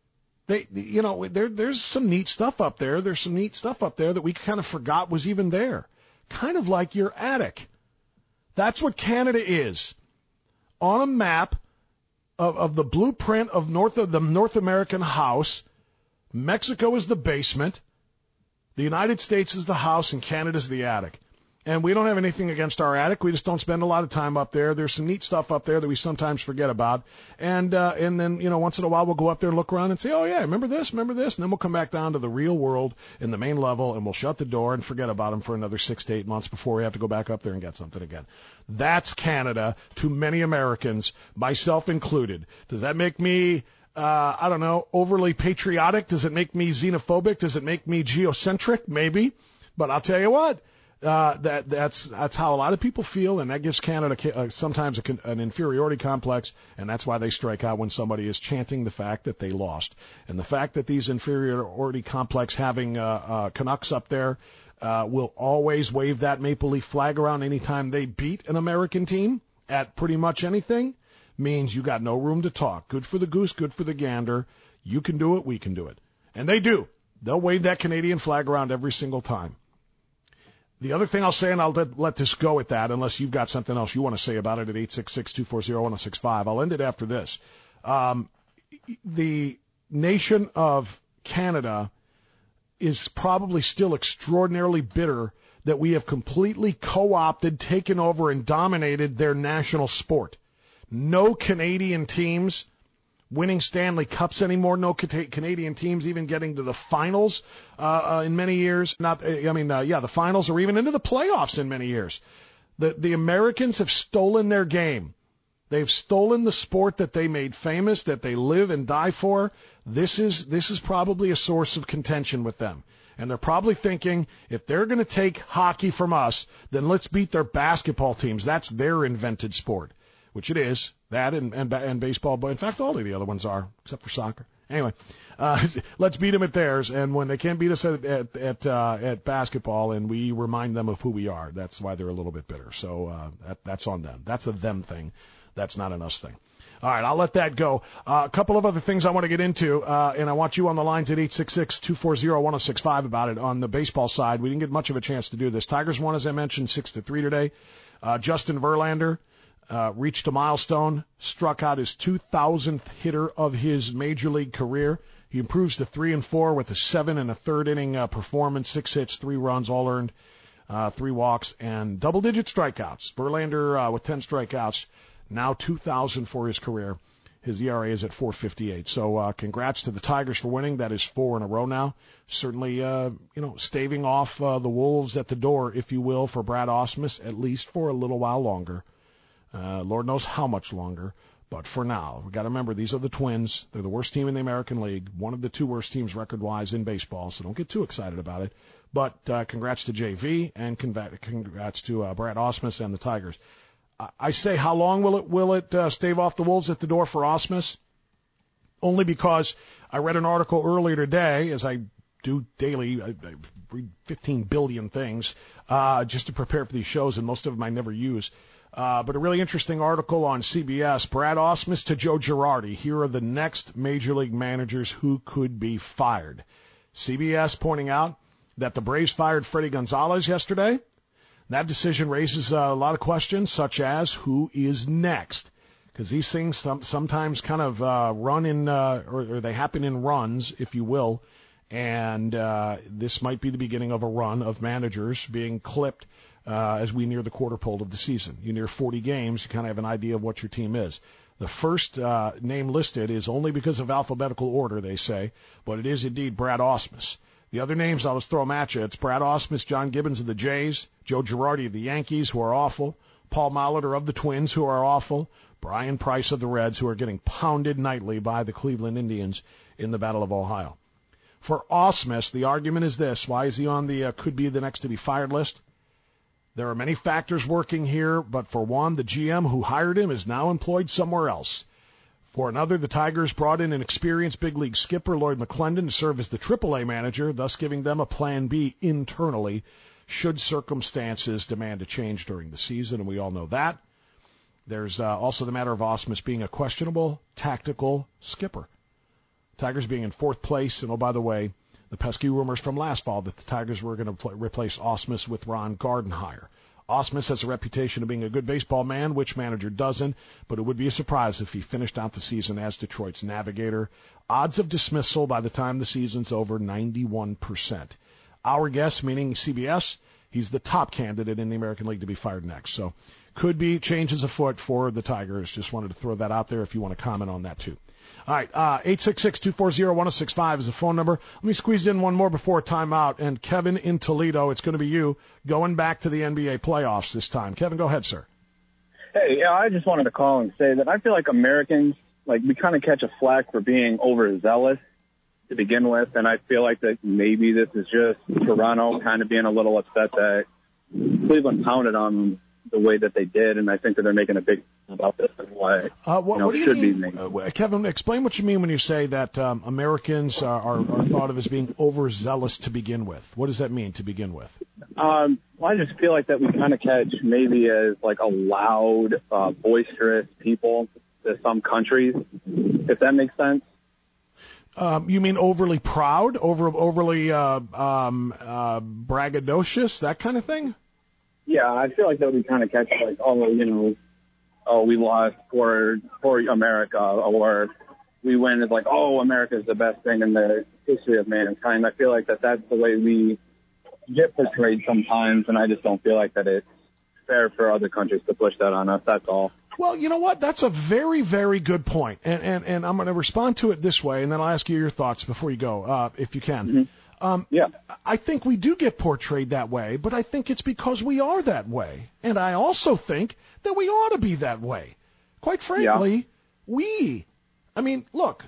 They, you know, there, there's some neat stuff up there. There's some neat stuff up there that we kind of forgot was even there. Kind of like your attic. That's what Canada is. On a map of, of the blueprint of North of the North American house, Mexico is the basement, the United States is the house, and Canada's the attic. And we don't have anything against our attic. We just don't spend a lot of time up there. There's some neat stuff up there that we sometimes forget about. And uh, and then, you know, once in a while we'll go up there and look around and say, oh, yeah, remember this, remember this? And then we'll come back down to the real world in the main level, and we'll shut the door and forget about them for another six to eight months before we have to go back up there and get something again. That's Canada to many Americans, myself included. Does that make me... Uh, I don't know, overly patriotic? Does it make me xenophobic? Does it make me geocentric? Maybe. But I'll tell you what, uh, that that's that's how a lot of people feel, and that gives Canada uh, sometimes a, an inferiority complex, and that's why they strike out when somebody is chanting the fact that they lost. And the fact that these inferiority complex having uh, uh, Canucks up there uh, will always wave that maple leaf flag around anytime they beat an American team at pretty much anything, means you got no room to talk. Good for the goose, good for the gander. You can do it, we can do it. And they do. They'll wave that Canadian flag around every single time. The other thing I'll say, and I'll let, let this go at that, unless you've got something else you want to say about it at eight six six, two four zero, one zero six five. I'll end it after this. Um, the nation of Canada is probably still extraordinarily bitter that we have completely co-opted, taken over, and dominated their national sport. No Canadian teams winning Stanley Cups anymore. No Canadian teams even getting to the finals uh, uh, in many years. Not, I mean, uh, yeah, the finals or even into the playoffs in many years. The the Americans have stolen their game. They've stolen the sport that they made famous, that they live and die for. This is this is probably a source of contention with them. And they're probably thinking, if they're going to take hockey from us, then let's beat their basketball teams. That's their invented sport. Which it is, that and, and and baseball, but in fact all of the other ones are, except for soccer. Anyway, uh, let's beat them at theirs, and when they can't beat us at at at, uh, at basketball, and we remind them of who we are, that's why they're a little bit bitter. So uh, that, that's on them. That's a them thing. That's not an us thing. All right, I'll let that go. Uh, a couple of other things I want to get into, uh, and I want you on the lines at eight six six, two four zero, one zero six five about it. On the baseball side, we didn't get much of a chance to do this. Tigers won, as I mentioned, six to three today. Uh, Justin Verlander Uh, reached a milestone, struck out his two thousandth hitter of his major league career. He improves to three and four with a seven and a third inning uh, performance, six hits, three runs, all earned, uh, three walks, and double-digit strikeouts. Verlander uh, with ten strikeouts, now two thousand for his career. His E R A is at four fifty-eight. So uh, congrats to the Tigers for winning. That is four in a row now. Certainly, uh, you know, staving off uh, the wolves at the door, if you will, for Brad Ausmus, at least for a little while longer. Uh, Lord knows how much longer, but for now, we've got to remember these are the Twins. They're the worst team in the American League, one of the two worst teams record-wise in baseball, so don't get too excited about it. But uh, congrats to J V and congrats to uh, Brad Ausmus and the Tigers. I, I say, how long will it will it uh, stave off the wolves at the door for Ausmus? Only because I read an article earlier today, as I do daily. I, I read fifteen billion things uh, just to prepare for these shows, and most of them I never use. Uh, but a really interesting article on C B S, Brad Ausmus to Joe Girardi. Here are the next major league managers who could be fired. C B S pointing out that the Braves fired Freddie Gonzalez yesterday. That decision raises uh, a lot of questions, such as who is next? Because these things some, sometimes kind of uh, run in, uh, or, or they happen in runs, if you will. And uh, this might be the beginning of a run of managers being clipped Uh, as we near the quarter pole of the season. You near forty games, you kind of have an idea of what your team is. The first uh, name listed is only because of alphabetical order, they say, but it is indeed Brad Ausmus. The other names I'll just throw them at you. It's Brad Ausmus, John Gibbons of the Jays, Joe Girardi of the Yankees, who are awful, Paul Molitor of the Twins, who are awful, Brian Price of the Reds, who are getting pounded nightly by the Cleveland Indians in the Battle of Ohio. For Ausmus, the argument is this. Why is he on the uh, could be the next to be fired list? There are many factors working here, but for one, the G M who hired him is now employed somewhere else. For another, the Tigers brought in an experienced big league skipper, Lloyd McClendon, to serve as the triple A manager, thus giving them a plan B internally should circumstances demand a change during the season, and we all know that. There's uh, also the matter of Ausmus being a questionable tactical skipper. Tigers being in fourth place, and oh, by the way, the pesky rumors from last fall that the Tigers were going to pl- replace Ausmus with Ron Gardenhire. Ausmus has a reputation of being a good baseball man, which manager doesn't, but it would be a surprise if he finished out the season as Detroit's navigator. Odds of dismissal by the time the season's over, ninety-one percent. Our guess, meaning C B S, he's the top candidate in the American League to be fired next. So could be changes afoot for the Tigers. Just wanted to throw that out there if you want to comment on that too. All right, uh, eight six six, two four zero, one zero six five is the phone number. Let me squeeze in one more before timeout. And Kevin in Toledo, it's going to be you going back to the N B A playoffs this time. Kevin, go ahead, sir. Hey, yeah, I just wanted to call and say that I feel like Americans, like, we kind of catch a flack for being overzealous to begin with, and I feel like that maybe this is just Toronto kind of being a little upset that Cleveland pounded on them the way that they did, and I think that they're making a big deal about this and why uh, what, you know, what do you should mean, be made. Uh, Kevin, explain what you mean when you say that um, Americans are, are, are thought of as being overzealous to begin with. What does that mean to begin with? Um, well, I just feel like that we kind of catch maybe as like a loud, uh, boisterous people to some countries, if that makes sense. Um, you mean overly proud, over overly uh, um, uh, braggadocious, that kind of thing? Yeah, I feel like that we kind of catch like, oh, you know, oh, we lost for for America, or we win. It's like, oh, America is the best thing in the history of mankind. I feel like that that's the way we get portrayed sometimes, and I just don't feel like that it's fair for other countries to push that on us. That's all. Well, you know what? That's a very, very good point, and and, and I'm going to respond to it this way, and then I'll ask you your thoughts before you go, uh, if you can. Mm-hmm. Um, yeah. I think we do get portrayed that way, but I think it's because we are that way. And I also think that we ought to be that way. Quite frankly, yeah. we, I mean, look,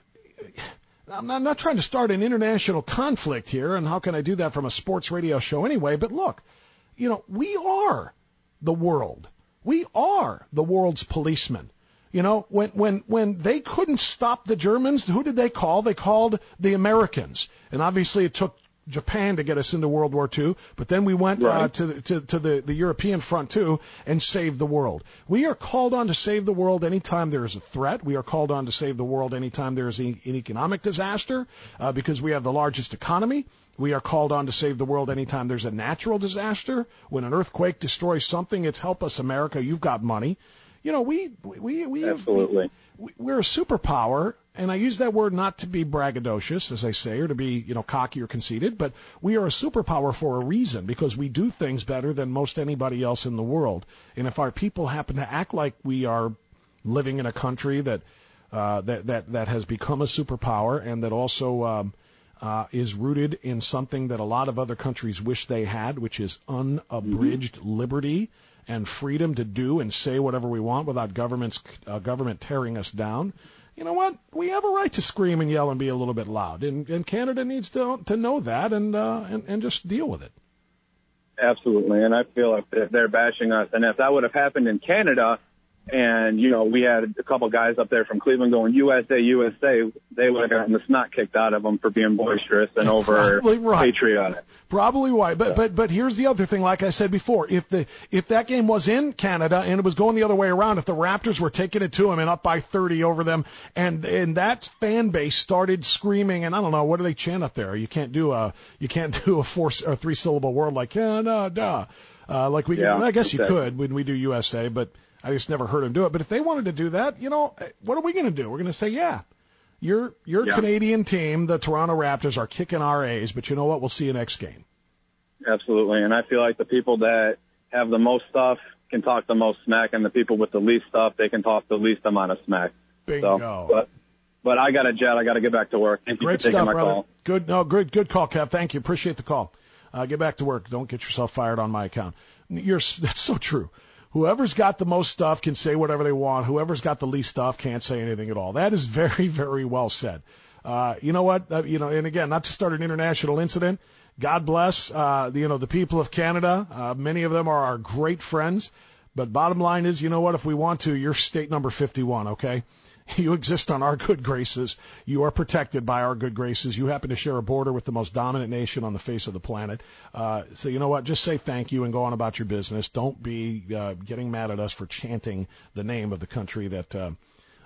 I'm not, I'm not trying to start an international conflict here, and how can I do that from a sports radio show anyway? But look, you know, we are the world. We are the world's policemen. You know, when, when, when they couldn't stop the Germans, who did they call? They called the Americans. And obviously it took Japan to get us into World War Two, but then we went right. uh, to, the, to, to the, the European front too and saved the world. We are called on to save the world anytime there is a threat. We are called on to save the world anytime there is a, an economic disaster uh, because we have the largest economy. We are called on to save the world anytime there's a natural disaster. When an earthquake destroys something, it's help us, America. You've got money. You know, we we we have, absolutely we, we're a superpower, and I use that word not to be braggadocious, as I say, or to be you know cocky or conceited, but we are a superpower for a reason because we do things better than most anybody else in the world. And if our people happen to act like we are living in a country that uh, that that that has become a superpower and that also um, uh, is rooted in something that a lot of other countries wish they had, which is unabridged mm-hmm. liberty and freedom to do and say whatever we want without governments, uh, government tearing us down, you know what? We have a right to scream and yell and be a little bit loud. And, and Canada needs to to know that and, uh, and and just deal with it. Absolutely. And I feel like if they're bashing us, and if that would have happened in Canada, and, you know, we had a couple guys up there from Cleveland going, U S A, U S A, they would have gotten the snot kicked out of them for being boisterous and over right. patriotic. Probably right. But, yeah. but, but here's the other thing, like I said before, if the, if that game was in Canada and it was going the other way around, if the Raptors were taking it to them and up by thirty over them, and, and that fan base started screaming, and I don't know, what do they chant up there? You can't do a, you can't do a four, or three syllable word like Canada, uh, like we, yeah, I guess exactly. you could when we do U S A, but I just never heard him do it. But if they wanted to do that, you know, what are we going to do? We're going to say, yeah, your your yeah. Canadian team, the Toronto Raptors, are kicking our A's, but you know what? We'll see you next game. Absolutely. And I feel like the people that have the most stuff can talk the most smack, and the people with the least stuff, they can talk the least amount of smack. Bingo. So, but, but I got a jet. I got to get back to work. Thank you Great for taking stuff, my brother. call. Good, no, good, good call, Kev. Thank you. Appreciate the call. Uh, get back to work. Don't get yourself fired on my account. You're, that's so true. Whoever's got the most stuff can say whatever they want. Whoever's got the least stuff can't say anything at all. That is very, very well said. Uh, you know what? Uh, you know, and again, not to start an international incident. God bless, uh, the, you know, the people of Canada. Uh, many of them are our great friends. But bottom line is, you know what? If we want to, you're state number fifty-one, okay? You exist on our good graces. You are protected by our good graces. You happen to share a border with the most dominant nation on the face of the planet. Uh, so you know what? Just say thank you and go on about your business. Don't be uh, getting mad at us for chanting the name of the country that uh,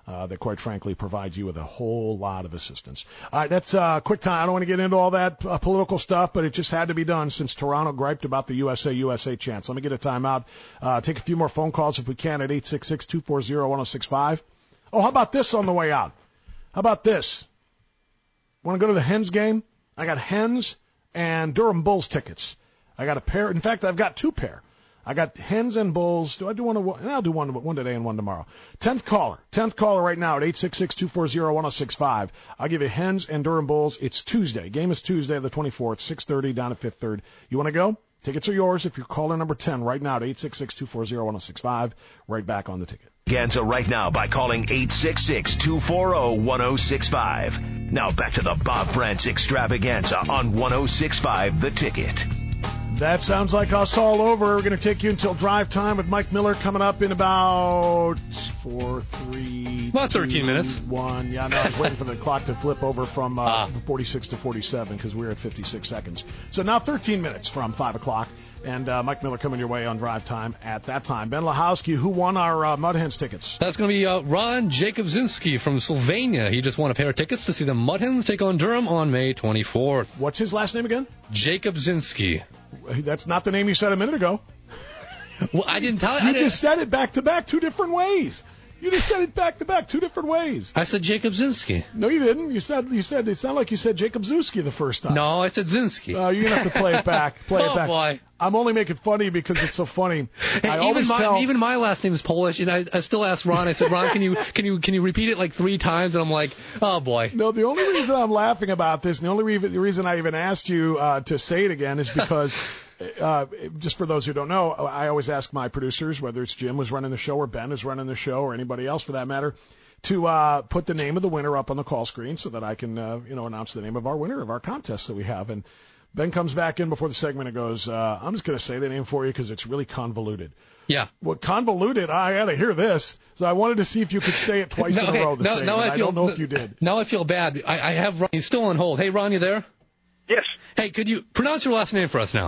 uh, that, quite frankly, provides you with a whole lot of assistance. All right, that's uh, quick time. I don't want to get into all that uh, political stuff, but it just had to be done since Toronto griped about the U S A U S A chance. Let me get a timeout. Uh, take a few more phone calls if we can at eight six six, two four zero, one zero six five. Oh, how about this on the way out? How about this? Want to go to the Hens game? I got Hens and Durham Bulls tickets. I got a pair. In fact, I've got two pair. I got Hens and Bulls. Do I do one? And I'll do one one today and one tomorrow. Tenth caller. Tenth caller right now at eight six six, two four zero, one zero six five. I'll give you Hens and Durham Bulls. It's Tuesday. Game is Tuesday, the twenty-fourth, six thirty down at Fifth Third. You want to go? Tickets are yours if you're caller number ten right now at eight six six, two four zero, one zero six five. Right back on the ticket. Extravaganza right now by calling eight six six, two four zero, one zero six five. Now back to the Bob France Extravaganza on one oh six point five The Ticket. That sounds like us all over. We're going to take you until drive time with Mike Miller coming up in about four, three, about thirteen two, minutes. One. Yeah, no, I was waiting for the clock to flip over from uh, ah. forty-six to forty-seven because we were at fifty-six seconds. So now thirteen minutes from five o'clock. And uh, Mike Miller coming your way on drive time at that time. Ben Lahowski, who won our uh, Mud Hens tickets? That's going to be uh, Ron Jacobzinski from Sylvania. He just won a pair of tickets to see the Mud Hens take on Durham on May twenty-fourth. What's his last name again? Jacobzinski. That's not the name you said a minute ago. Well, I didn't tell you. You just just said it back to back two different ways. You just said it back to back two different ways. I said Jacobzinski. No, you didn't. You said you said it sounded like you said Jacob Zuski the first time. No, I said Zinski. Oh, uh, you're gonna have to play it back. Play oh, it back. Boy. I'm only making funny because it's so funny. Hey, I even always my tell... even my last name is Polish, and I, I still asked Ron. I said, Ron, can you can you can you repeat it like three times? And I'm like, oh boy. No, the only reason I'm laughing about this, and the only re- the reason I even asked you uh, to say it again is because. Uh, just for those who don't know, I always ask my producers, whether it's Jim who's running the show or Ben who's running the show or anybody else for that matter, to uh, put the name of the winner up on the call screen so that I can, uh, you know, announce the name of our winner of our contest that we have. And Ben comes back in before the segment and goes, uh, I'm just going to say the name for you because it's really convoluted. Yeah. Well, convoluted, I had to hear this. So I wanted to see if you could say it twice no, in a row okay, the no, same. no, I, I feel, don't know if you did. Now I feel bad. I, I have Ron. He's still on hold. Hey, Ron, you there? Yes. Hey, could you pronounce your last name for us now?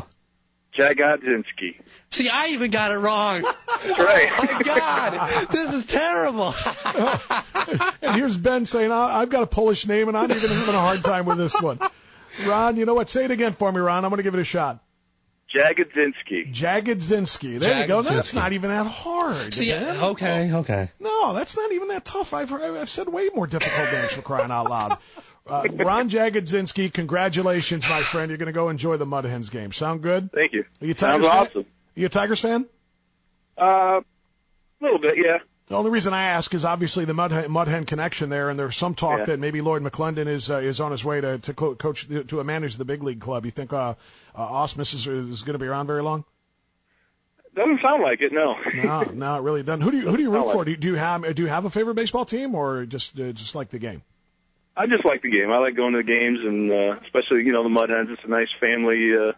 Jagodzinski. See, I even got it wrong. That's right. Oh, my God. This is terrible. And here's Ben saying, I've got a Polish name, and I'm even having a hard time with this one. Ron, you know what? Say it again for me, Ron. I'm going to give it a shot. Jagodzinski. Jagodzinski. There Jagodzinski. you go. That's not even that hard. See, man. okay, okay. No, that's not even that tough. I've, I've said way more difficult names for crying out loud. Uh, Ron Jagodzinski, congratulations, my friend. You're going to go enjoy the Mud Hens game. Sound good? Thank you. Are you a Tigers Sounds fan? awesome. Are you a Tigers fan? Uh, a little bit, yeah. The only reason I ask is obviously the Mud Hen, Mud Hen connection there, and there's some talk Yeah. that maybe Lloyd McClendon is uh, is on his way to to co- coach to manage the big league club. You think uh, uh, Osmus is, is going to be around very long? Doesn't sound like it, no. No, no, it really doesn't. Who do you who do you root Sound for? like Do you, do you have do you have a favorite baseball team, or just uh, just like the game? I just like the game. I like going to the games, and uh, especially, you know, the Mud Hens. It's a nice family uh,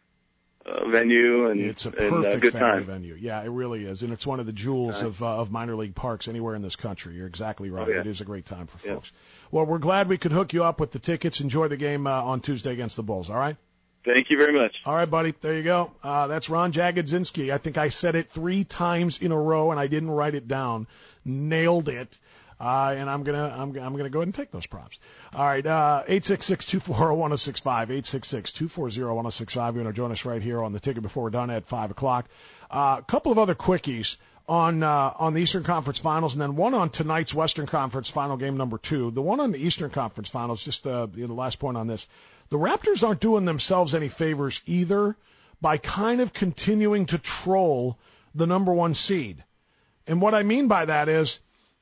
uh, venue, and It's a and, perfect uh, good family time. venue. Yeah, it really is, and it's one of the jewels Right. of uh, of minor league parks anywhere in this country. You're exactly right. Oh, yeah. It is a great time for Yeah. folks. Well, we're glad we could hook you up with the tickets. Enjoy the game uh, on Tuesday against the Bulls. All right. Thank you very much. All right, buddy. There you go. Uh, that's Ron Jagodzinski. I think I said it three times in a row, and I didn't write it down. Nailed it. Uh, and I'm gonna I'm, I'm gonna go ahead and take those props. All right, uh, eight six six, two four zero, one zero six five, eight six six, two four zero, one zero six five. You're gonna join us right here on the ticket before we're done at five o'clock. A uh, couple of other quickies on uh, on the Eastern Conference Finals, and then one on tonight's Western Conference Final game number two. The one on the Eastern Conference Finals, just uh, the last point on this. The Raptors aren't doing themselves any favors either by kind of continuing to troll the number one seed. And what I mean by that is,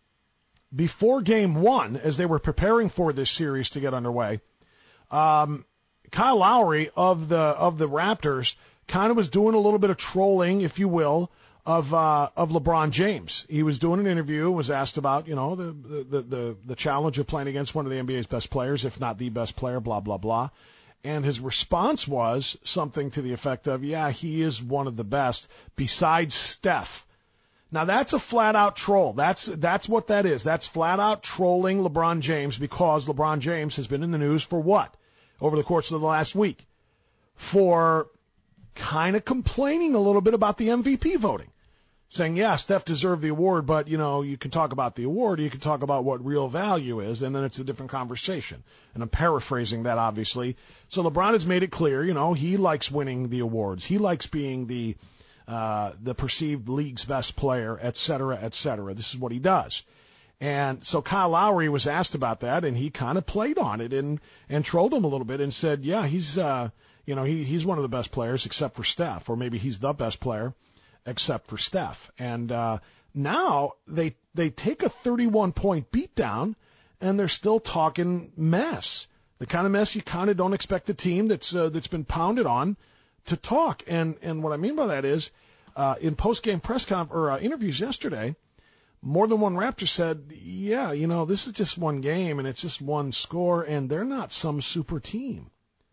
before game one, as they were preparing for this series to get underway, um, Kyle Lowry of the of the Raptors kind of was doing a little bit of trolling, if you will, of uh, of LeBron James. He was doing an interview, was asked about, you know, the, the the the challenge of playing against one of the N B A's best players, if not the best player, blah blah blah. And his response was something to the effect of, "Yeah, he is one of the best besides Steph." Now that's a flat-out troll. That's that's what that is. That's flat-out trolling LeBron James because LeBron James has been in the news for what? Over the course of the last week. For kind of complaining a little bit about the M V P voting. saying, yeah, Steph deserved the award, but, you know, you can talk about the award, or you can talk about what real value is, and then it's a different conversation. And I'm paraphrasing that, obviously. So LeBron has made it clear, you know, he likes winning the awards. He likes being the uh, the perceived league's best player, et cetera, et cetera. This is what he does. And so Kyle Lowry was asked about that, and he kind of played on it and, and trolled him a little bit and said, yeah, he's, uh, you know, he, he's one of the best players except for Steph, or maybe he's the best player except for Steph. And uh, now they they take a thirty-one point beatdown, and they're still talking mess, the kind of mess you kind of don't expect a team that's uh, that's been pounded on to talk. And and what I mean by that is, uh, in post-game press conf- or uh, interviews yesterday, more than one Raptor said, yeah, you know, this is just one game, and it's just one score, and they're not some super team.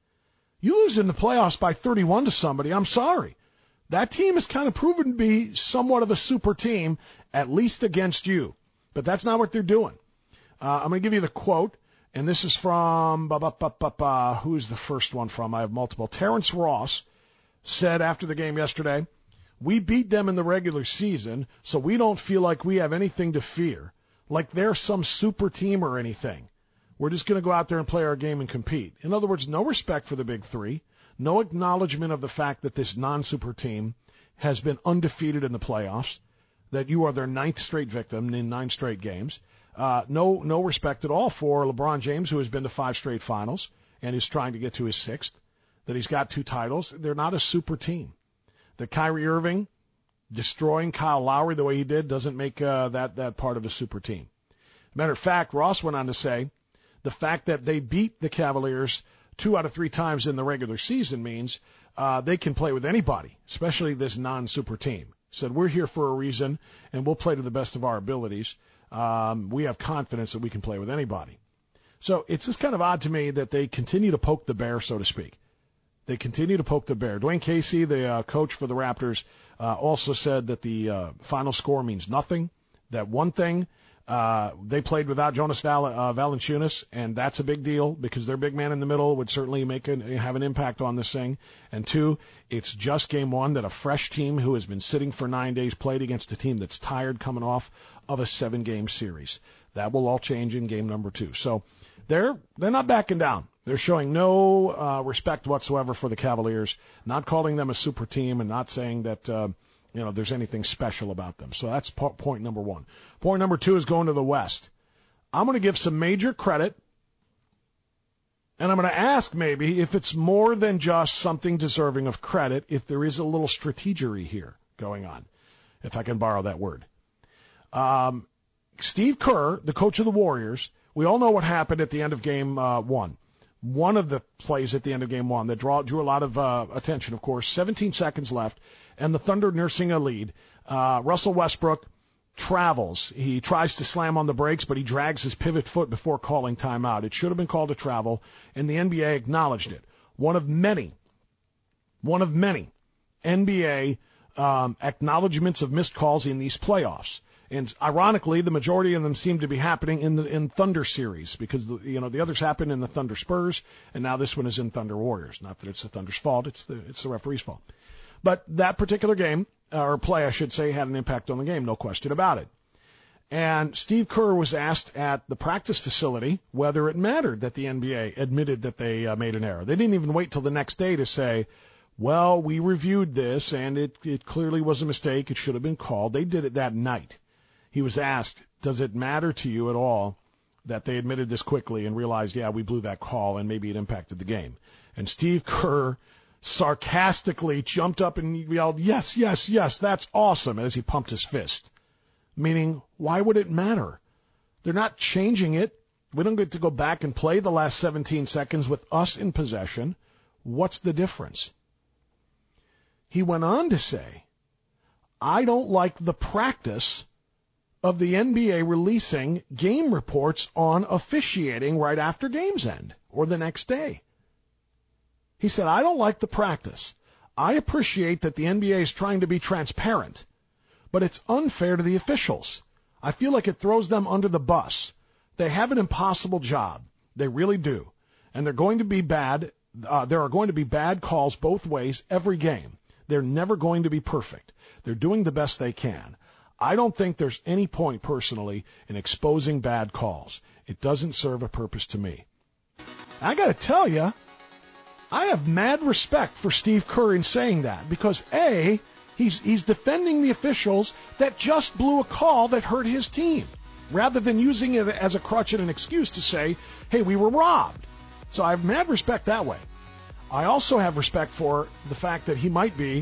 You lose in the playoffs by thirty-one to somebody, I'm sorry. That team has kind of proven to be somewhat of a super team, at least against you. But that's not what they're doing. Uh, I'm going to give you the quote, and this is from, ba, ba, ba, ba, ba, who's the first one from? I have multiple. Terrence Ross said after the game yesterday, we beat them in the regular season, so we don't feel like we have anything to fear, like they're some super team or anything. We're just going to go out there and play our game and compete. In other words, no respect for the big three. No acknowledgement of the fact that this non-super team has been undefeated in the playoffs, that you are their ninth straight victim in nine straight games. Uh, no, no respect at all for LeBron James, who has been to five straight finals and is trying to get to his sixth, that he's got two titles. They're not a super team. That Kyrie Irving destroying Kyle Lowry the way he did doesn't make uh, that, that part of a super team. Matter of fact, Ross went on to say the fact that they beat the Cavaliers two out of three times in the regular season means uh, they can play with anybody, especially this non-super team. Said, we're here for a reason, and we'll play to the best of our abilities. Um, we have confidence that we can play with anybody. So it's just kind of odd to me that they continue to poke the bear, so to speak. They continue to poke the bear. Dwayne Casey, the uh, coach for the Raptors, uh, also said that the uh, final score means nothing, that one thing, Uh, they played without Jonas Val- uh, Valanciunas, and that's a big deal because their big man in the middle would certainly make an, have an impact on this thing. And two, it's just game one that a fresh team who has been sitting for nine days played against a team that's tired coming off of a seven-game series. That will all change in game number two. So they're they're not backing down. They're showing no uh, respect whatsoever for the Cavaliers, not calling them a super team and not saying that uh, you know, there's anything special about them. So that's po- point number one. Point number two is going to the West. I'm going to give some major credit, and I'm going to ask maybe if it's more than just something deserving of credit, if there is a little strategery here going on, if I can borrow that word. Um, Steve Kerr, the coach of the Warriors, we all know what happened at the end of game uh, one. One of the plays at the end of game one that draw, drew a lot of uh, attention, of course, seventeen seconds left, and the Thunder nursing a lead. Uh, Russell Westbrook travels. He tries to slam on the brakes, but he drags his pivot foot before calling timeout. It should have been called a travel, and the N B A acknowledged it. One of many, one of many N B A um, acknowledgments of missed calls in these playoffs. And ironically, the majority of them seem to be happening in the in Thunder series because the, you know the others happen in the Thunder Spurs, and now this one is in Thunder Warriors. Not that it's the Thunder's fault; it's the it's the referee's fault. But that particular game, or play, I should say, had an impact on the game, no question about it. And Steve Kerr was asked at the practice facility whether it mattered that the N B A admitted that they uh, made an error. They didn't even wait till the next day to say, well, we reviewed this, and it, it clearly was a mistake. It should have been called. They did it that night. He was asked, does it matter to you at all that they admitted this quickly and realized, yeah, we blew that call, and maybe it impacted the game? And Steve Kerr sarcastically jumped up and yelled, yes, yes, yes, that's awesome, as he pumped his fist. Meaning, why would it matter? They're not changing it. We don't get to go back and play the last seventeen seconds with us in possession. What's the difference? He went on to say, I don't like the practice of the N B A releasing game reports on officiating right after games end or the next day. He said, I don't like the practice. I appreciate that the N B A is trying to be transparent, but it's unfair to the officials. I feel like it throws them under the bus. They have an impossible job. They really do. And they're going to be bad. Uh, there are going to be bad calls both ways every game. They're never going to be perfect. They're doing the best they can. I don't think there's any point, personally, in exposing bad calls. It doesn't serve a purpose to me. I got to tell you, I have mad respect for Steve Kerr in saying that because, A, he's he's defending the officials that just blew a call that hurt his team, rather than using it as a crutch and an excuse to say, hey, we were robbed. So I have mad respect that way. I also have respect for the fact that he might be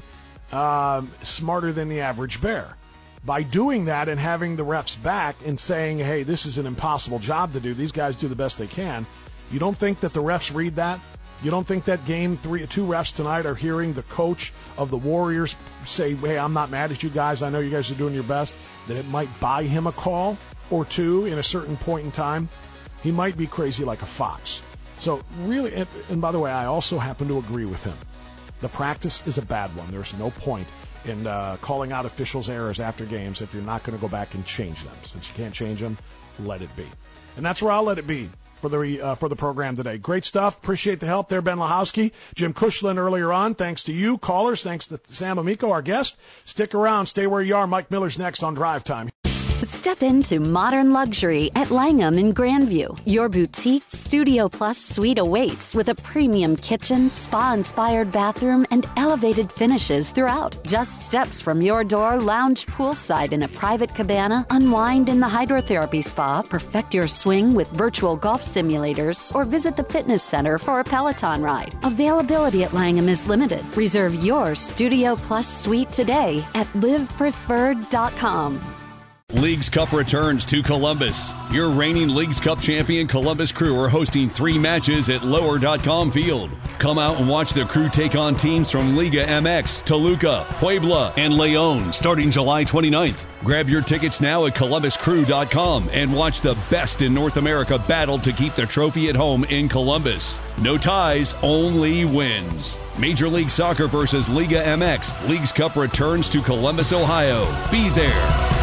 um, smarter than the average bear. By doing that and having the refs back and saying, hey, this is an impossible job to do, these guys do the best they can, you don't think that the refs read that? You don't think that game three, two refs tonight are hearing the coach of the Warriors say, hey, I'm not mad at you guys, I know you guys are doing your best, that it might buy him a call or two in a certain point in time? He might be crazy like a fox. So really, and, and by the way, I also happen to agree with him. The practice is a bad one. There's no point in uh, calling out officials' errors after games if you're not going to go back and change them. Since you can't change them, let it be. And that's where I'll let it be for the uh, for the program today. Great stuff. Appreciate the help there, Ben Lahowski, Jim Cushland earlier on. Thanks to you, callers. Thanks to Sam Amico, our guest. Stick around. Stay where you are. Mike Miller's next on Drive Time. Step into modern luxury at Langham in Grandview. Your boutique Studio Plus suite awaits with a premium kitchen, spa-inspired bathroom, and elevated finishes throughout. Just steps from your door, lounge poolside in a private cabana, unwind in the hydrotherapy spa, perfect your swing with virtual golf simulators, or visit the fitness center for a Peloton ride. Availability at Langham is limited. Reserve your Studio Plus suite today at live preferred dot com. Leagues Cup returns to Columbus. Your reigning Leagues Cup champion Columbus Crew are hosting three matches at lower dot com Field. Come out and watch the Crew take on teams from Liga M X, Toluca, Puebla, and Leon starting July twenty-ninth. Grab your tickets now at columbus crew dot com and watch the best in North America battle to keep the trophy at home in Columbus. No ties, only wins. Major League Soccer versus Liga M X. Leagues Cup returns to Columbus, Ohio. Be there.